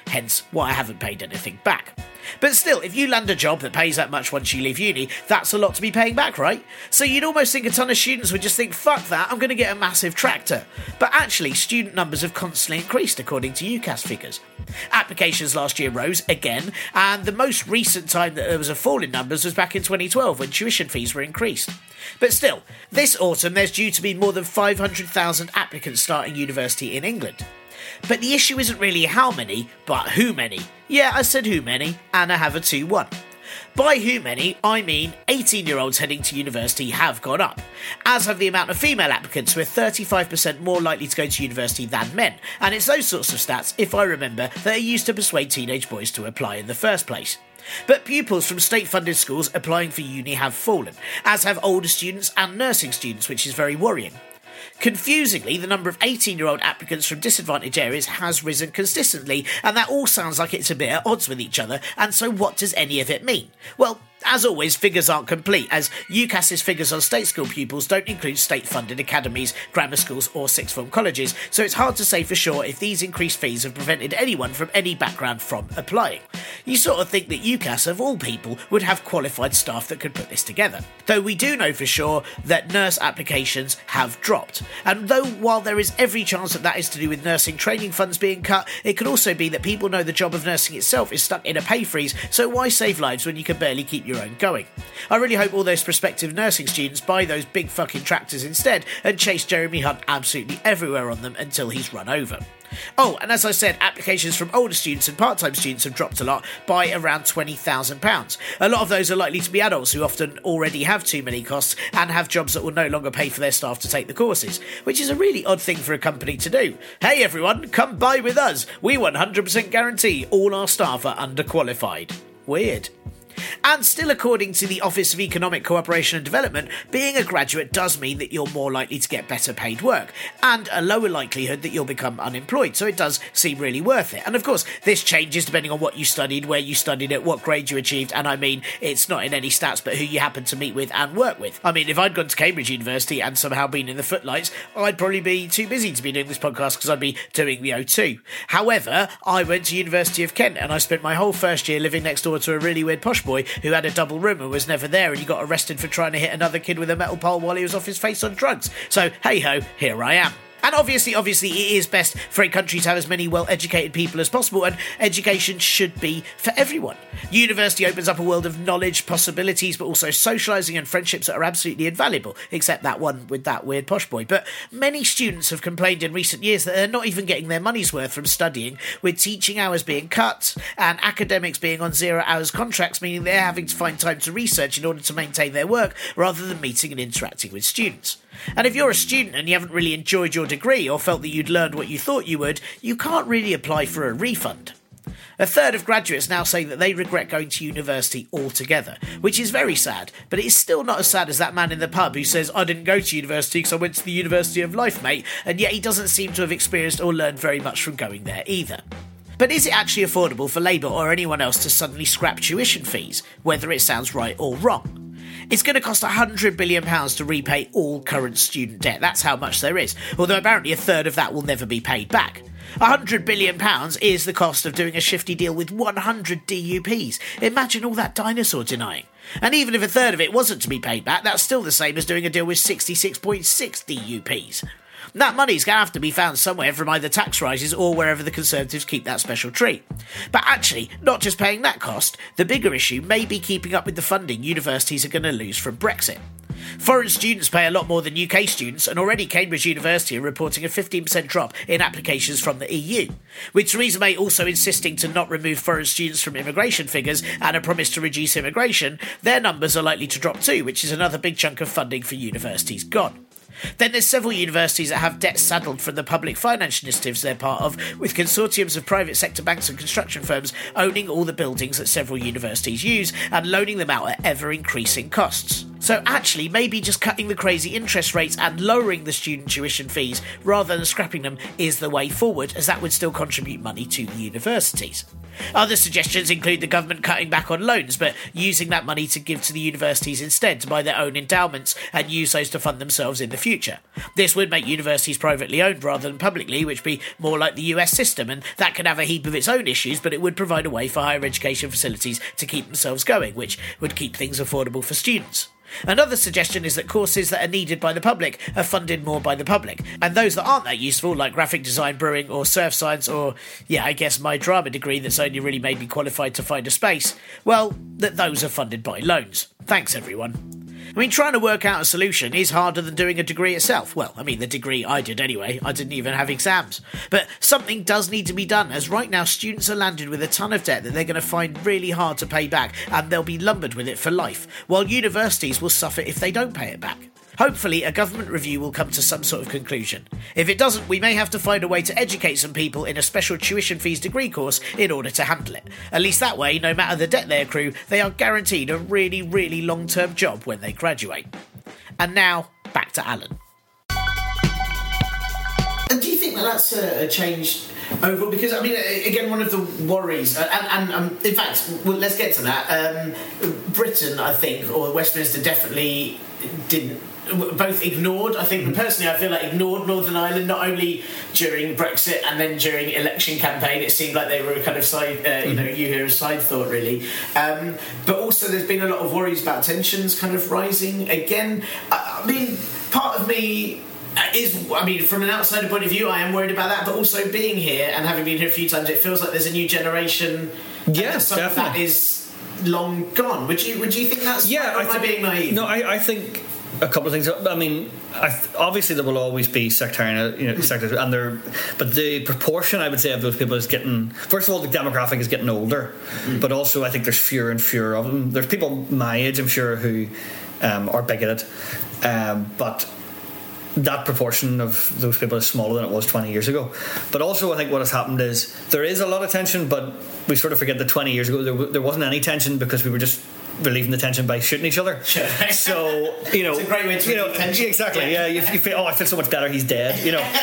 hence why I haven't paid anything back. But still, if you land a job that pays that much once you leave uni, that's a lot to be paying back, right? So you'd almost think a ton of students would just think, fuck that, I'm going to get a massive tractor. But actually, student numbers have constantly increased according to UCAS figures. Applications last year rose again, and the most recent time that there was a fall in numbers was back in 2012 when tuition fees were increased. But still, this autumn there's due to be more than 500,000 applicants starting university in England. But the issue isn't really how many, but who many. Yeah, I said who many, and I have a 2-1. By who many, I mean 18-year-olds heading to university have gone up, as have the amount of female applicants, who are 35% more likely to go to university than men. And it's those sorts of stats, if I remember, that are used to persuade teenage boys to apply in the first place. But pupils from state-funded schools applying for uni have fallen, as have older students and nursing students, which is very worrying. Confusingly, the number of 18-year-old applicants from disadvantaged areas has risen consistently, and that all sounds like it's a bit at odds with each other, and so what does any of it mean? Well, as always, figures aren't complete, as UCAS's figures on state school pupils don't include state-funded academies, grammar schools or sixth form colleges, so it's hard to say for sure if these increased fees have prevented anyone from any background from applying. You sort of think that UCAS, of all people, would have qualified staff that could put this together. Though we do know for sure that nurse applications have dropped. And though while there is every chance that that is to do with nursing training funds being cut, it could also be that people know the job of nursing itself is stuck in a pay freeze, so why save lives when you can barely keep your own going? I really hope all those prospective nursing students buy those big fucking tractors instead and chase Jeremy Hunt absolutely everywhere on them until he's run over. Oh, and as I said, applications from older students and part-time students have dropped a lot by around £20,000. A lot of those are likely to be adults who often already have too many costs and have jobs that will no longer pay for their staff to take the courses, which is a really odd thing for a company to do. Hey everyone, come buy with us. We 100% guarantee all our staff are underqualified. Weird. And still, according to the Office of Economic Cooperation and Development, being a graduate does mean that you're more likely to get better paid work, and a lower likelihood that you'll become unemployed, so it does seem really worth it. And of course, this changes depending on what you studied, where you studied it, what grade you achieved, and I mean, it's not in any stats, but who you happen to meet with and work with. I mean, if I'd gone to Cambridge University and somehow been in the footlights, I'd probably be too busy to be doing this podcast because I'd be doing the O2. However, I went to University of Kent, and I spent my whole first year living next door to a really weird posh boy who had a double room and was never there, and he got arrested for trying to hit another kid with a metal pole while he was off his face on drugs. So, hey-ho, here I am. And obviously, it is best for a country to have as many well-educated people as possible, and education should be for everyone. University opens up a world of knowledge, possibilities, but also socialising and friendships that are absolutely invaluable, except that one with that weird posh boy. But many students have complained in recent years that they're not even getting their money's worth from studying, with teaching hours being cut and academics being on 0 hours contracts, meaning they're having to find time to research in order to maintain their work, rather than meeting and interacting with students. And if you're a student and you haven't really enjoyed your degree or felt that you'd learned what you thought you would, you can't really apply for a refund. A third of graduates now say that they regret going to university altogether, which is very sad, but it is still not as sad as that man in the pub who says, I didn't go to university because I went to the University of Life, mate, and yet he doesn't seem to have experienced or learned very much from going there either. But is it actually affordable for Labour or anyone else to suddenly scrap tuition fees, whether it sounds right or wrong? It's going to cost £100 billion to repay all current student debt. That's how much there is, although apparently a third of that will never be paid back. £100 billion is the cost of doing a shifty deal with 100 DUPs. Imagine all that dinosaur denying. And even if a third of it wasn't to be paid back, that's still the same as doing a deal with 66.6 DUPs. That money's going to have to be found somewhere from either tax rises or wherever the Conservatives keep that special treat. But actually, not just paying that cost, the bigger issue may be keeping up with the funding universities are going to lose from Brexit. Foreign students pay a lot more than UK students, and already Cambridge University are reporting a 15% drop in applications from the EU. With Theresa May also insisting to not remove foreign students from immigration figures and a promise to reduce immigration, their numbers are likely to drop too, which is another big chunk of funding for universities gone. Then there's several universities that have debt saddled from the public finance initiatives they're part of, with consortiums of private sector banks and construction firms owning all the buildings that several universities use and loaning them out at ever-increasing costs. So actually, maybe just cutting the crazy interest rates and lowering the student tuition fees rather than scrapping them is the way forward, as that would still contribute money to the universities. Other suggestions include the government cutting back on loans, but using that money to give to the universities instead to buy their own endowments and use those to fund themselves in the future. This would make universities privately owned rather than publicly, which would be more like the US system, and that could have a heap of its own issues, but it would provide a way for higher education facilities to keep themselves going, which would keep things affordable for students. Another suggestion is that courses that are needed by the public are funded more by the public, and those that aren't that useful, like graphic design, brewing, or surf science, or, I guess my drama degree that's only really made me qualified to find a space, well, that those are funded by loans. Thanks, everyone. I mean, trying to work out a solution is harder than doing a degree itself. Well, I mean, the degree I did anyway. I didn't even have exams. But something does need to be done, as right now students are landed with a ton of debt that they're going to find really hard to pay back, and they'll be lumbered with it for life, while universities will suffer if they don't pay it back. Hopefully, a government review will come to some sort of conclusion. If it doesn't, we may have to find a way to educate some people in a special tuition fees degree course in order to handle it. At least that way, no matter the debt they accrue, they are guaranteed a really, really long-term job when they graduate. And now, back to Alan. And do you think that that's a change overall? Because, I mean, again, one of the worries, and in fact, well, let's get to that. Britain, I think, or Westminster definitely didn't, both ignored, I think, personally I feel like ignored Northern Ireland, not only during Brexit and then during election campaign. It seemed like they were a kind of side, you hear a side thought really, but also there's been a lot of worries about tensions kind of rising again. I mean, part of me from an outsider point of view, I am worried about that, but also being here and having been here a few times, it feels like there's a new generation. Yes, some of that is long gone. Would you think that's right, or am I being naive? No, I think a couple of things. I mean, obviously there will always be sectarian, sectors, but the proportion I would say of those people is getting. First of all, the demographic is getting older, but also I think there's fewer and fewer of them. There's people my age, I'm sure, who are bigoted, but that proportion of those people is smaller than it was 20 years ago. But also I think what has happened is there is a lot of tension, but we sort of forget that 20 years ago there wasn't any tension because we were just relieving the tension by shooting each other. Sure. So, it's a great way to relieve tension. Exactly, yeah. You feel, I feel so much better, he's dead,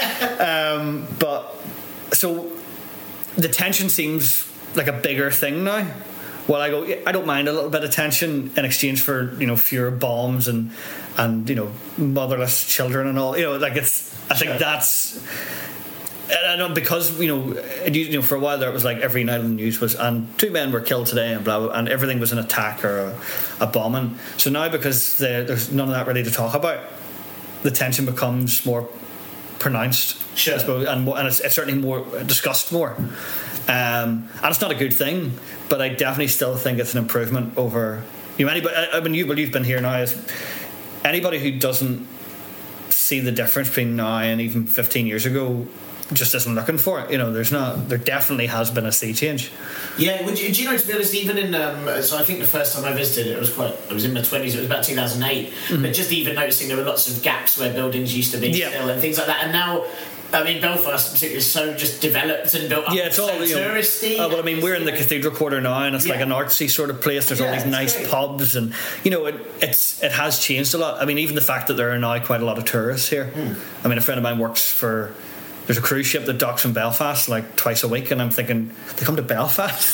but so the tension seems like a bigger thing now. Well, I don't mind a little bit of tension in exchange for fewer bombs and motherless children and all. I think that's. I know because for a while there it was like every night on the news was and 2 men were killed today and blah blah, and everything was an attack or a bombing. So now because there's none of that really to talk about, the tension becomes more pronounced. Sure. I suppose, and it's certainly more discussed more. And it's not a good thing, but I definitely still think it's an improvement over anybody. I mean, you've been here now. Anybody who doesn't see the difference between now and even 15 years ago just isn't looking for it. There definitely has been a sea change. Yeah, do you know, to be honest, even in so I think the first time I visited it was in my 20s, it was about 2008, but just even noticing there were lots of gaps where buildings used to be still and things like that, and now I mean, Belfast particularly is so just developed and built up. Yeah, it's all touristy. Well, I mean, we're in the Cathedral Quarter now, and it's like an artsy sort of place. There's all these nice pubs, and it has changed a lot. I mean, even the fact that there are now quite a lot of tourists here. I mean, a friend of mine works for. There's a cruise ship that docks in Belfast like twice a week, and I'm thinking they come to Belfast.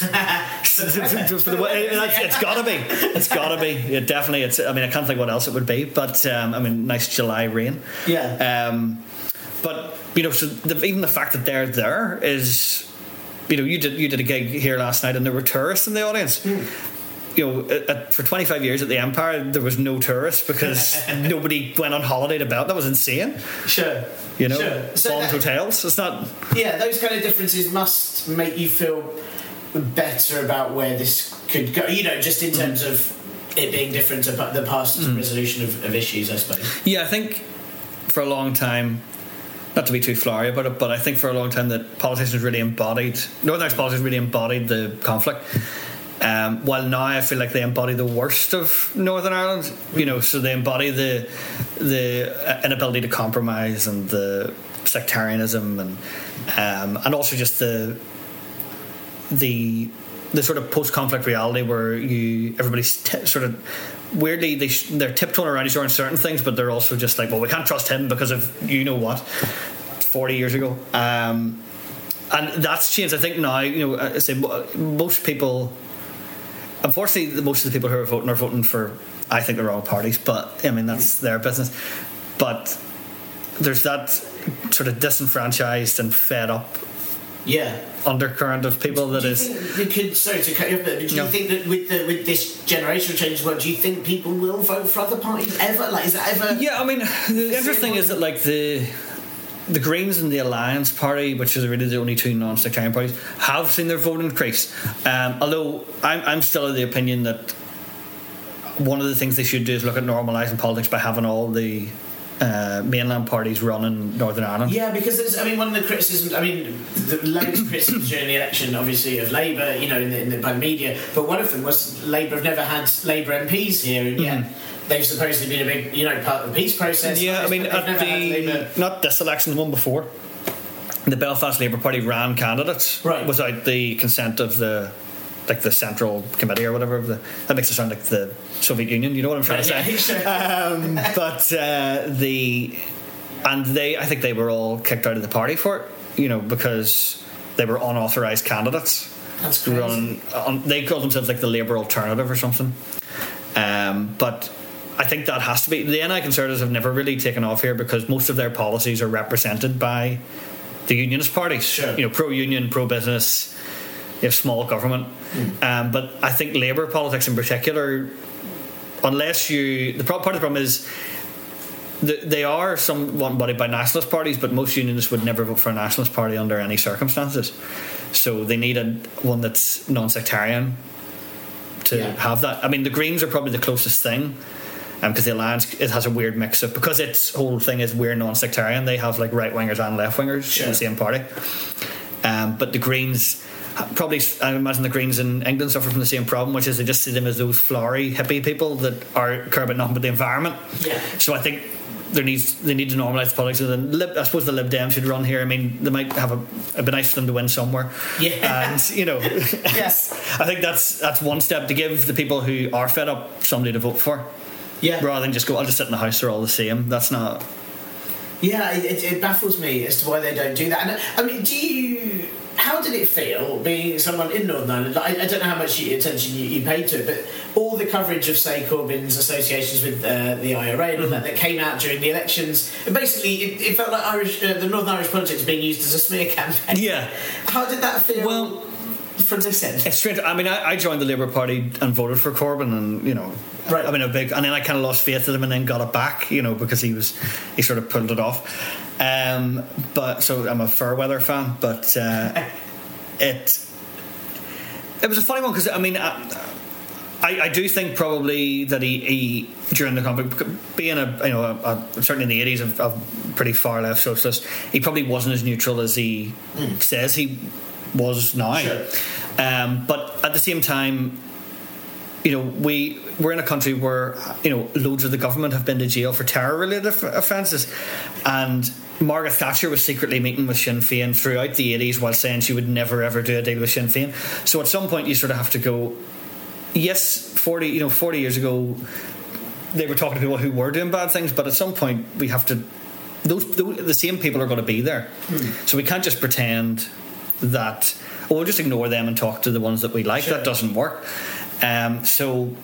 It's gotta be. It's gotta be. Yeah, definitely. I mean, I can't think what else it would be, but I mean, nice July rain. Yeah. But so even the fact that they're there is, you did a gig here last night and there were tourists in the audience. For 25 years at the Empire there was no tourists because nobody went on holiday to Belfast. That was insane. Sure. Sure. So bombed hotels. It's not. Yeah, those kind of differences must make you feel better about where this could go. Just in terms of it being different to the past resolution of issues, I suppose. Yeah, I think for a long time. Not to be too flowery about it, but I think for a long time that Northern Irish politicians really embodied the conflict. While now I feel like they embody the worst of Northern Ireland. So they embody the inability to compromise and the sectarianism and also just the sort of post-conflict reality where everybody's sort of weirdly they're tiptoeing around each other on certain things, but they're also just like, well, we can't trust him because of you know what 40 years ago. And that's changed. I think now, I say most people, unfortunately, most of the people who are voting for, I think, the wrong parties, but I mean that's their business. But there's that sort of disenfranchised and fed up undercurrent of people that is. Do you think that with this generational change as well, do you think people will vote for other parties ever? Like, is that ever? Yeah, I mean, the interesting thing is that like the Greens and the Alliance Party, which is really the only two non-sectarian parties, have seen their vote increase. Although I'm still of the opinion that one of the things they should do is look at normalising politics by having all the mainland parties run in Northern Ireland. Yeah, because one of the criticisms, the loads of criticisms during the election, obviously, of Labour, by the media, but one of them was Labour have never had Labour MPs here, and yet they've supposedly been a big, part of the peace process. Yeah, not this election, the one before, the Belfast Labour Party ran candidates without the consent of the Central Committee or whatever. That makes it sound like the Soviet Union. You know what I'm trying to say? Sure. I think they were all kicked out of the party for it. Because they were unauthorised candidates. That's crazy. They called themselves like the Labour Alternative or something. But I think that has to be. The NI Conservatives have never really taken off here because most of their policies are represented by the unionist parties. Sure. Pro-union, pro-business. You have small government, but I think Labour politics in particular, unless part of the problem is they are somewhat embodied by nationalist parties, but most unionists would never vote for a nationalist party under any circumstances. So they need one that's non-sectarian to have that. I mean, the Greens are probably the closest thing, because the Alliance, it has a weird mix of, because its whole thing is we're non-sectarian, they have like right-wingers and left-wingers in the same party. But the Greens, probably, I imagine the Greens in England suffer from the same problem, which is they just see them as those flowery hippie people that care about nothing but the environment. Yeah. So I think they need to normalise politics. And I suppose the Lib Dems should run here. I mean, they might have it'd be nice for them to win somewhere. Yeah. And yes, I think that's one step, to give the people who are fed up somebody to vote for. Yeah. Rather than just go, I'll just sit in the house, they're all the same. That's not. Yeah, it baffles me as to why they don't do that. And I mean, how did it feel being someone in Northern Ireland? I don't know how much attention you paid to it, but all the coverage of, say, Corbyn's associations with the IRA and all that came out during the elections, and basically it felt like the Northern Irish politics being used as a smear campaign. Yeah. How did that feel? Well, from this end, it's strange. I mean, I joined the Labour Party and voted for Corbyn, and right. I mean, and then I kind of lost faith in him, and then got it back, because he sort of pulled it off. But so I'm a Fairweather fan, but it was a funny one, because I mean, I do think probably that he during the conflict, being certainly in the 80s a pretty far left socialist, he probably wasn't as neutral as he says he was now. Sure. But at the same time, we're in a country where loads of the government have been to jail for terror-related offences, and Margaret Thatcher was secretly meeting with Sinn Féin throughout the 80s while saying she would never ever do a deal with Sinn Féin. So at some point you sort of have to go, yes, 40 years ago they were talking to people who were doing bad things, but at some point we have to, the same people are going to be there. So we can't just pretend that we'll just ignore them and talk to the ones that we like. Sure. That doesn't work. So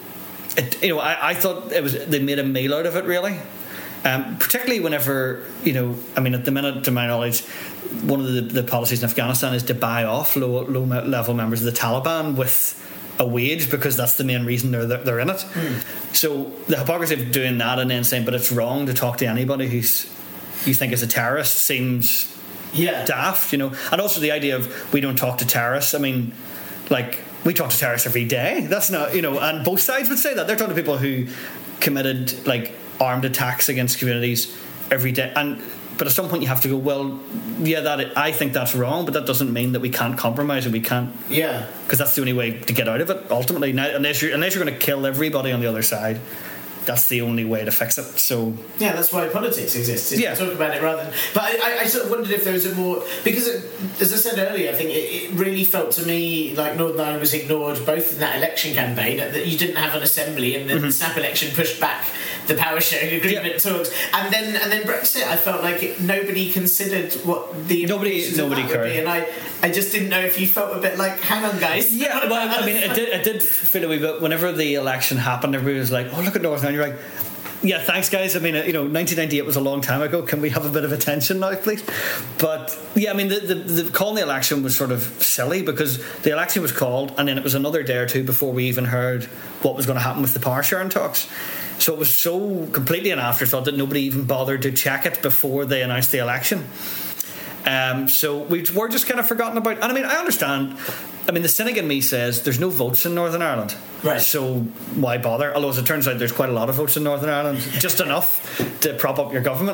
I thought they made a meal out of it, really. Particularly whenever, at the minute, to my knowledge, one of the policies in Afghanistan is to buy off low-level members of the Taliban with a wage, because that's the main reason they're in it. So the hypocrisy of doing that and then saying, but it's wrong to talk to anybody you think is a terrorist, seems daft, And also the idea of we don't talk to terrorists. I mean, like, we talk to terrorists every day. That's not, and both sides would say that. They're talking to people who committed, like, armed attacks against communities every day. But at some point you have to go, well, I think that's wrong, but that doesn't mean that we can't compromise and we can't. Yeah. Because that's the only way to get out of it, ultimately. Now, unless you're going to kill everybody on the other side, that's the only way to fix it. So yeah, that's why politics exists. To talk about it rather than. But I sort of wondered if there was a more, because as I said earlier, I think it really felt to me like Northern Ireland was ignored both in that election campaign, that you didn't have an assembly, and the snap election pushed back the power sharing agreement talks, and then Brexit. I felt like nobody considered what the nobody cared, and I just didn't know if you felt a bit like, hang on, guys. Yeah, well, I mean, it did feel a wee bit. Whenever the election happened, everybody was like, "Oh, look at Northern Ireland." You're like, yeah, thanks, guys. I mean, 1998 was a long time ago. Can we have a bit of attention now, please? But yeah, I mean, the calling the election was sort of silly, because the election was called, and then it was another day or two before we even heard what was going to happen with the power sharing talks. So it was so completely an afterthought that nobody even bothered to check it before they announced the election. So we were just kind of forgotten about. And I mean, I understand. I mean, the cynic in me says there's no votes in Northern Ireland, right? So why bother? Although, as it turns out, there's quite a lot of votes in Northern Ireland, just enough to prop up your government.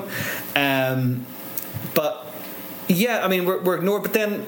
But yeah, I mean, we're ignored. But then,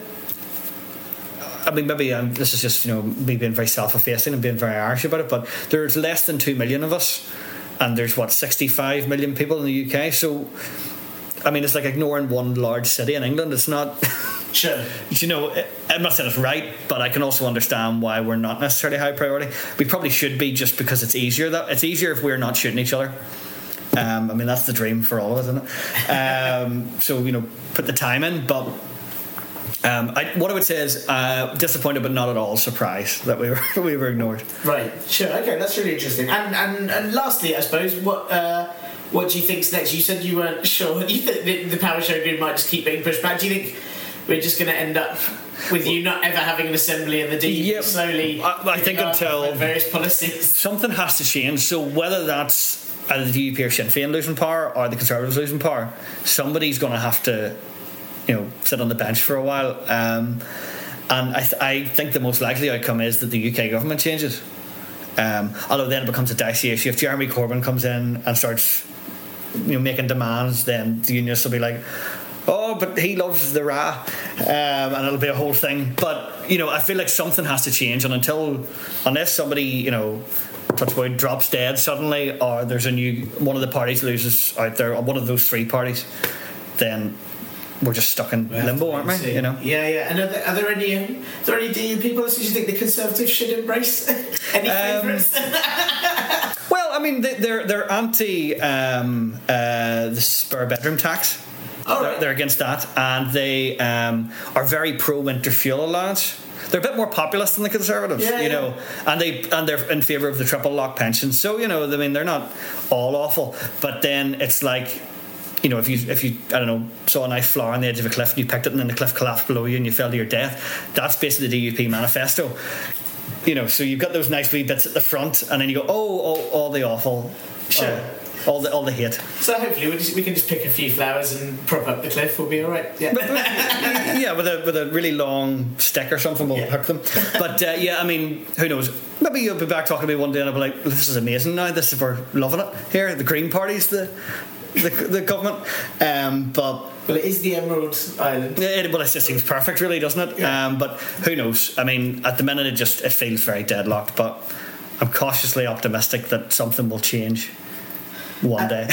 I mean, maybe this is just me being very self-effacing and being very Irish about it. But there's less than 2 million of us, and there's 65 million people in the UK. So, I mean, it's like ignoring one large city in England. It's not. Sure. I'm not saying it's right, but I can also understand why we're not necessarily high priority. We probably should be, just because it's easier. It's easier if we're not shooting each other. I mean, that's the dream for all of us, isn't it? So put the time in. But what I would say is disappointed, but not at all surprised that we were ignored. Right. Sure. Okay, that's really interesting. And lastly, I suppose, what do you think's next? You said you weren't sure. You think the power sharing agreement might just keep being pushed back. Do you think we're just going to end up with you not ever having an assembly and the DUP slowly? I think until various policies, something has to change. So whether that's either the DUP or Sinn Féin losing power or the Conservatives losing power, somebody's going to have to, sit on the bench for a while. And I think the most likely outcome is that the UK government changes. Although then it becomes a dicey issue. If Jeremy Corbyn comes in and starts, making demands, then the unionists will be like, oh, but he loves the Ra, and it'll be a whole thing. But I feel like something has to change, and unless somebody touch wood drops dead suddenly, or there's one of the parties loses out there, or one of those three parties, then we're just stuck in limbo, aren't we? Yeah. And are there any DUP policies you think the Conservatives should embrace? Any favourites? Well, I mean, they're anti the spare bedroom tax. They're against that, and they are very pro winter fuel allowance. They're a bit more populist than the Conservatives, and they're in favour of the triple lock pension. So I mean, they're not all awful, but then it's like, if you I don't know, saw a nice flower on the edge of a cliff and you picked it and then the cliff collapsed below you and you fell to your death, that's basically the DUP manifesto. So you've got those nice wee bits at the front, and then you go, all the awful, sure. All the hate. So hopefully we can just pick a few flowers and prop up the cliff. We'll be all right. Yeah, yeah, with a really long stick or something, we'll hook them. But I mean, who knows? Maybe you'll be back talking to me one day and I'll be like, "This is amazing now. We're loving it here. The Green Party's the government." But it is the Emerald Island. Well, it just seems perfect, really, doesn't it? Yeah. But who knows? I mean, at the minute it feels very deadlocked. But I'm cautiously optimistic that something will change one day.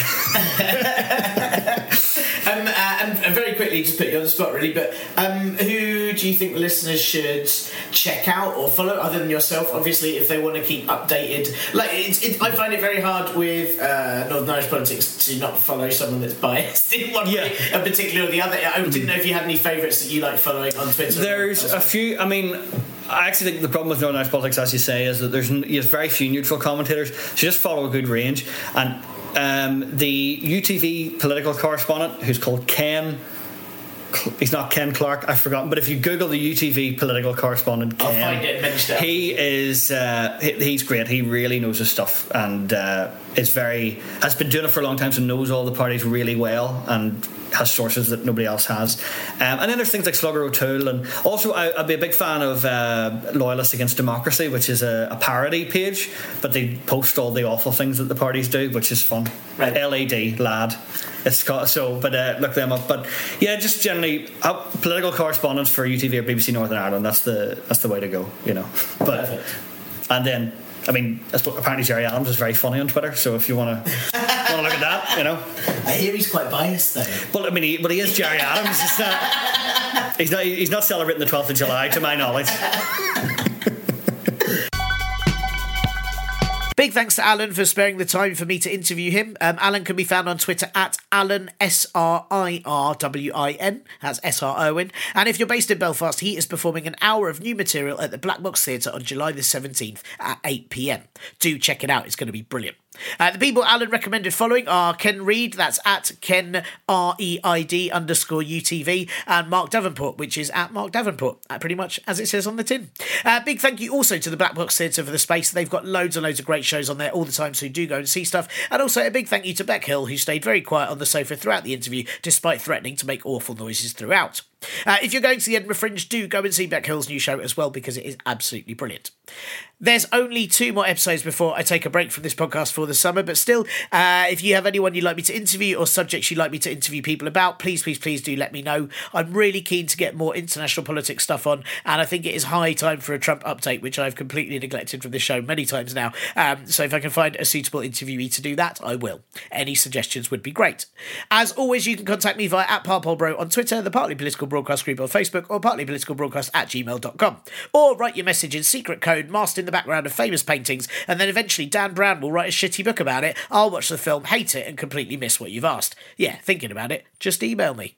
And very quickly, just put you on the spot, really, but who do you think the listeners should check out or follow, other than yourself, obviously, if they want to keep updated? Like, I find it very hard with Northern Irish politics to not follow someone that's biased in one way, in particular or the other. I didn't know if you had any favourites that you like following on Twitter. There's a few. I mean, I actually think the problem with Northern Irish politics, as you say, is that there's very few neutral commentators, so just follow a good range. And the UTV political correspondent, who's called Ken, he's not Ken Clark, I've forgotten, but if you Google the UTV political correspondent Ken, I'll find it and mention it. He is he's great. He really knows his stuff, and has been doing it for a long time, so knows all the parties really well and has sources that nobody else has. And then there's things like Slugger O'Toole, and also I'd be a big fan of Loyalists Against Democracy, which is a parody page, but they post all the awful things that the parties do, which is fun. Right. LAD. It's called, so, but look them up. But yeah, just generally political correspondence for UTV or BBC Northern Ireland. That's the way to go, But perfect. And then I mean, apparently Jerry Adams is very funny on Twitter, so if you want to look at that, you know. I hear he's quite biased, though. But I mean, he is Jerry Adams. He's not celebrating the 12th of July, to my knowledge. Big thanks to Alan for sparing the time for me to interview him. Alan can be found on Twitter at Alan, SRIRWIN. That's SROWIN. And if you're based in Belfast, he is performing an hour of new material at the Black Box Theatre on July the 17th at 8 p.m. Do check it out. It's going to be brilliant. The people Alan recommended following are Ken Reid, that's at Ken REID_UTV, and Mark Davenport, which is at Mark Davenport, pretty much as it says on the tin. Big thank you also to the Black Box Theatre for the space. They've got loads and loads of great shows on there all the time, so do go and see stuff. And also a big thank you to Beck Hill, who stayed very quiet on the sofa throughout the interview, despite threatening to make awful noises throughout. If you're going to the Edinburgh Fringe, do go and see Beck Hill's new show as well, because it is absolutely brilliant. There's only 2 more episodes before I take a break from this podcast for the summer, but still, if you have anyone you'd like me to interview or subjects you'd like me to interview people about, please do let me know. I'm really keen to get more international politics stuff on, and I think it is high time for a Trump update, which I've completely neglected from this show many times now. So if I can find a suitable interviewee to do that, I will. Any suggestions would be great. As always, you can contact me via @ParpolBro on Twitter, the Partly Political Broadcast group on Facebook, or partlypoliticalbroadcast@gmail.com. Or write your message in secret code, masked in the background of famous paintings, and then eventually Dan Brown will write a shitty book about it. I'll watch the film, hate it, and completely miss what you've asked. Yeah, thinking about it, just email me.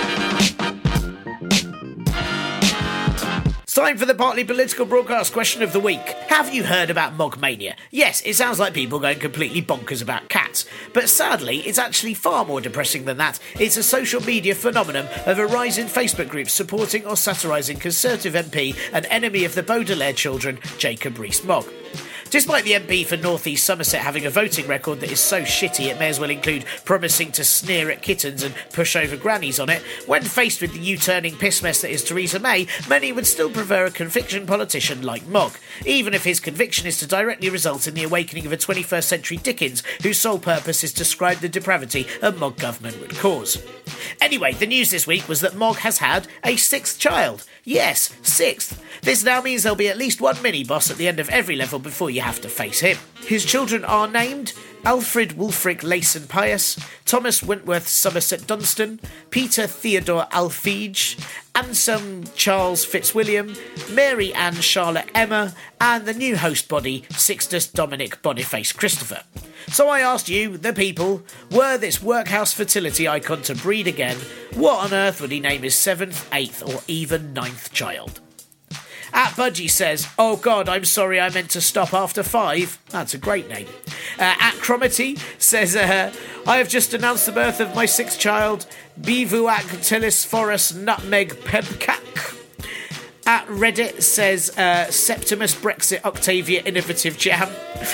It's time for the Partly Political Broadcast question of the week. Have you heard about Mogmania? Yes, it sounds like people going completely bonkers about cats. But sadly, it's actually far more depressing than that. It's a social media phenomenon of a rise in Facebook groups supporting or satirising Conservative MP and enemy of the Baudelaire children, Jacob Rees-Mogg. Despite the MP for North East Somerset having a voting record that is so shitty it may as well include promising to sneer at kittens and push over grannies on it, when faced with the U-turning piss mess that is Theresa May, many would still prefer a conviction politician like Mogg, even if his conviction is to directly result in the awakening of a 21st century Dickens whose sole purpose is to describe the depravity a Mogg government would cause. Anyway, the news this week was that Mogg has had a 6th child. Yes, 6th. This now means there'll be at least one mini-boss at the end of every level before you have to face him. His children are named Alfred Wulfric Layson Pius, Thomas Wentworth Somerset Dunstan, Peter Theodore Alfege, Anselm Charles Fitzwilliam, Mary Ann Charlotte Emma, and the new host body, Sixtus Dominic Boniface Christopher. So I asked you, the people, were this workhouse fertility icon to breed again, what on earth would he name his 7th, 8th or even 9th child? @Budgie says, oh God, I'm sorry I meant to stop after 5. That's a great name. @Cromity says, I have just announced the birth of my 6th child, Bivuac Telesphorus Nutmeg Pebcac. @Reddit says, Septimus Brexit Octavia Innovative Jam.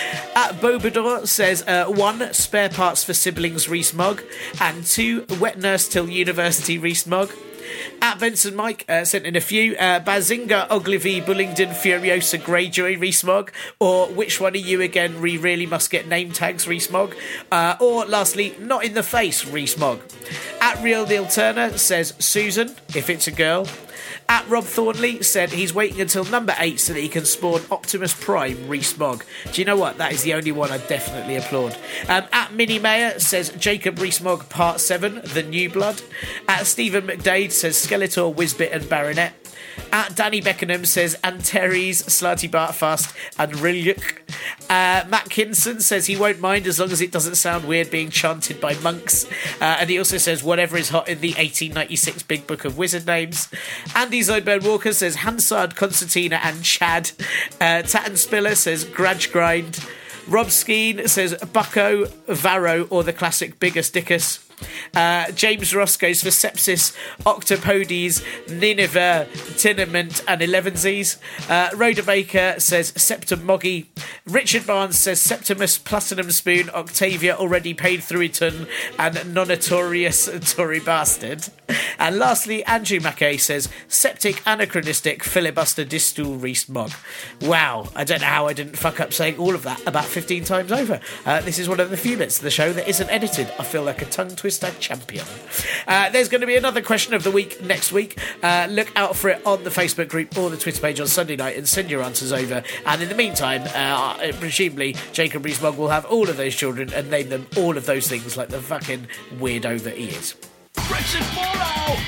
@Bobador says, 1, spare parts for siblings Rees-Mogg, and 2, wet nurse till university Rees-Mogg. @Vincent Mike sent in a few. Bazinga Ogilvy Bullingdon Furiosa Greyjoy Rees-Mogg, or which one are you again? We really must get name tags Rees-Mogg. Or lastly, not in the face Rees-Mogg. @Real Neil Turner says Susan, if it's a girl. @Rob Thornley said he's waiting until number 8 so that he can spawn Optimus Prime Rees-Mogg. Do you know what? That is the only one I definitely applaud. @Minnie Mayer says Jacob Rees-Mogg Part 7, The New Blood. @Stephen McDade says Skeletor, Wisbit and Baronet. @Danny Beckenham says Antares, Slarty Bartfast and Rilyuk. Matt Kinson says he won't mind as long as it doesn't sound weird being chanted by monks. And he also says whatever is hot in the 1896 Big Book of Wizard Names. Andy Zoidberg Walker says Hansard, Concertina and Chad. Tatton Spiller says Grudge Grind. Rob Skeen says Bucko, Varro or the classic Biggest Dickus. James Ross goes for Sepsis, Octopodes, Nineveh, Tenement and Elevensies. Rhoda Baker says Septum Moggy. Richard Barnes says Septimus Platinum Spoon, Octavia already paid through Eton and Nonatorious Tory Bastard. And lastly, Andrew Mackay says Septic Anachronistic Filibuster Distal Rees-Mogg. Wow, I don't know how I didn't fuck up saying all of that about 15 times over. This is one of the few bits of the show that isn't edited. I feel like a tongue-twisted Twister champion. There's going to be another question of the week next week. Look out for it on the Facebook group or the Twitter page on Sunday night and send your answers over. And in the meantime, presumably Jacob Rees-Mogg will have all of those children and name them all of those things like the fucking weirdo that he is. Brexit fallout!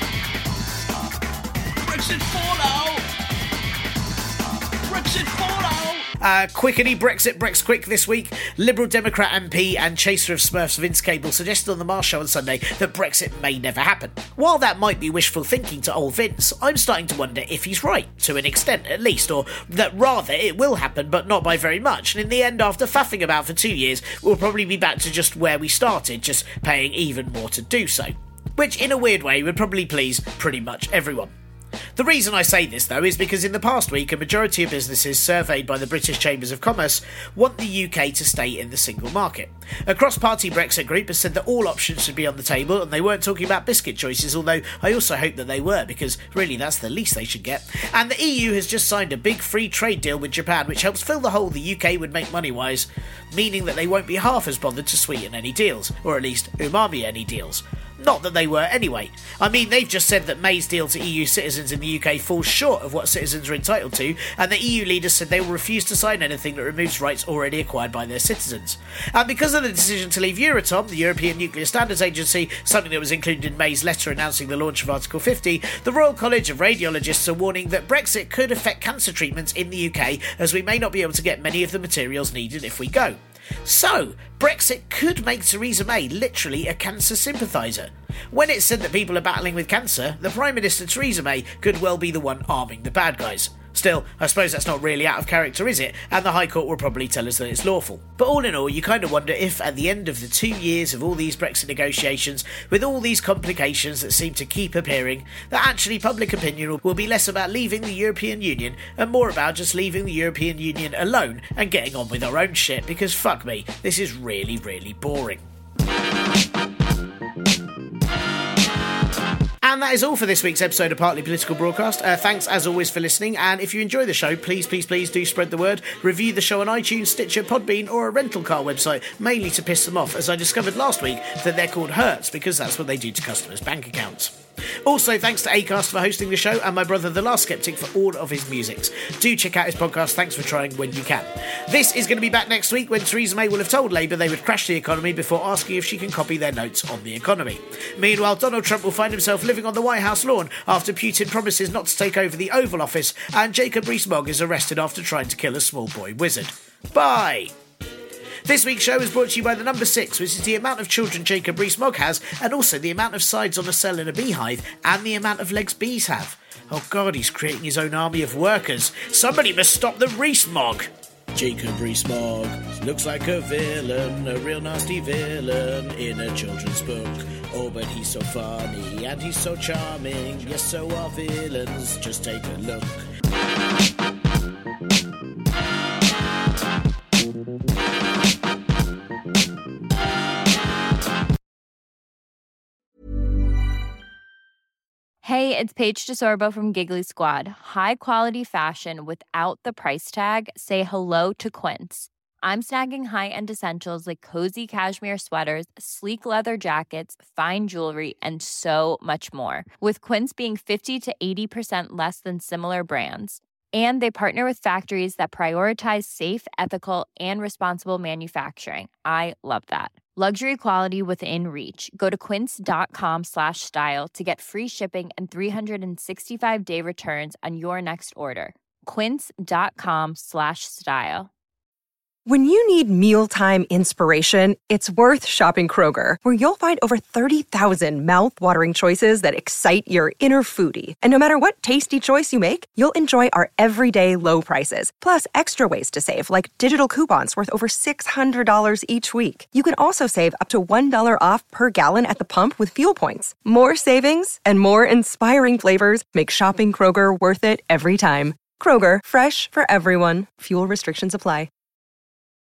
Brexit fallout! Brexit fallout! Quickity Brexit quick this week. Liberal Democrat MP and chaser of Smurfs Vince Cable suggested on the Marsh Show on Sunday that Brexit may never happen. While that might be wishful thinking to old Vince, I'm starting to wonder if he's right, to an extent at least, or that rather it will happen but not by very much, and in the end, after faffing about for 2 years, we'll probably be back to just where we started, just paying even more to do so. Which, in a weird way, would probably please pretty much everyone. The reason I say this, though, is because in the past week, a majority of businesses surveyed by the British Chambers of Commerce want the UK to stay in the single market. A cross-party Brexit group has said that all options should be on the table, and they weren't talking about biscuit choices, although I also hope that they were, because really that's the least they should get. And the EU has just signed a big free trade deal with Japan, which helps fill the hole the UK would make money-wise, meaning that they won't be half as bothered to sweeten any deals, or at least umami any deals. Not that they were anyway. I mean, they've just said that May's deal to EU citizens in the UK falls short of what citizens are entitled to, and the EU leaders said they will refuse to sign anything that removes rights already acquired by their citizens. And because of the decision to leave Euratom, the European Nuclear Standards Agency, something that was included in May's letter announcing the launch of Article 50, the Royal College of Radiologists are warning that Brexit could affect cancer treatments in the UK, as we may not be able to get many of the materials needed if we go. So, Brexit could make Theresa May literally a cancer sympathiser. When it's said that people are battling with cancer, the Prime Minister Theresa May could well be the one arming the bad guys. Still, I suppose that's not really out of character, is it? And the High Court will probably tell us that it's lawful. But all in all, you kind of wonder if, at the end of the 2 years of all these Brexit negotiations, with all these complications that seem to keep appearing, that actually public opinion will be less about leaving the European Union and more about just leaving the European Union alone and getting on with our own shit, because fuck me, this is really, really boring. And that is all for this week's episode of Partly Political Broadcast. Thanks as always for listening, and if you enjoy the show, please do spread the word. Review the show on iTunes, Stitcher, Podbean or a rental car website, mainly to piss them off, as I discovered last week that they're called Hertz because that's what they do to customers' bank accounts. Also, thanks to Acast for hosting the show, and my brother The Last Skeptic for all of his musics. Do check out his podcast, Thanks for Trying, when you can. This is going to be back next week, when Theresa May will have told Labour they would crash the economy before asking if she can copy their notes on the economy. Meanwhile, Donald Trump will find himself living on the White House lawn after Putin promises not to take over the Oval Office, and Jacob Rees-Mogg is arrested after trying to kill a small boy wizard. Bye! This week's show is brought to you by the number 6, which is the amount of children Jacob Rees-Mogg has, and also the amount of sides on a cell in a beehive, and the amount of legs bees have. Oh god, he's creating his own army of workers. Somebody must stop the Rees-Mogg! Jacob Rees-Mogg looks like a villain, a real nasty villain in a children's book. Oh, but he's so funny and he's so charming. Yes, so are villains. Just take a look. Hey, it's Paige DeSorbo from Giggly Squad. High quality fashion without the price tag. Say hello to Quince. I'm snagging high-end essentials like cozy cashmere sweaters, sleek leather jackets, fine jewelry, and so much more. With Quince being 50 to 80% less than similar brands. And they partner with factories that prioritize safe, ethical, and responsible manufacturing. I love that. Luxury quality within reach. Go to quince.com/style to get free shipping and 365-day returns on your next order. Quince.com/style. When you need mealtime inspiration, it's worth shopping Kroger, where you'll find over 30,000 mouth-watering choices that excite your inner foodie. And no matter what tasty choice you make, you'll enjoy our everyday low prices, plus extra ways to save, like digital coupons worth over $600 each week. You can also save up to $1 off per gallon at the pump with fuel points. More savings and more inspiring flavors make shopping Kroger worth it every time. Kroger, fresh for everyone. Fuel restrictions apply.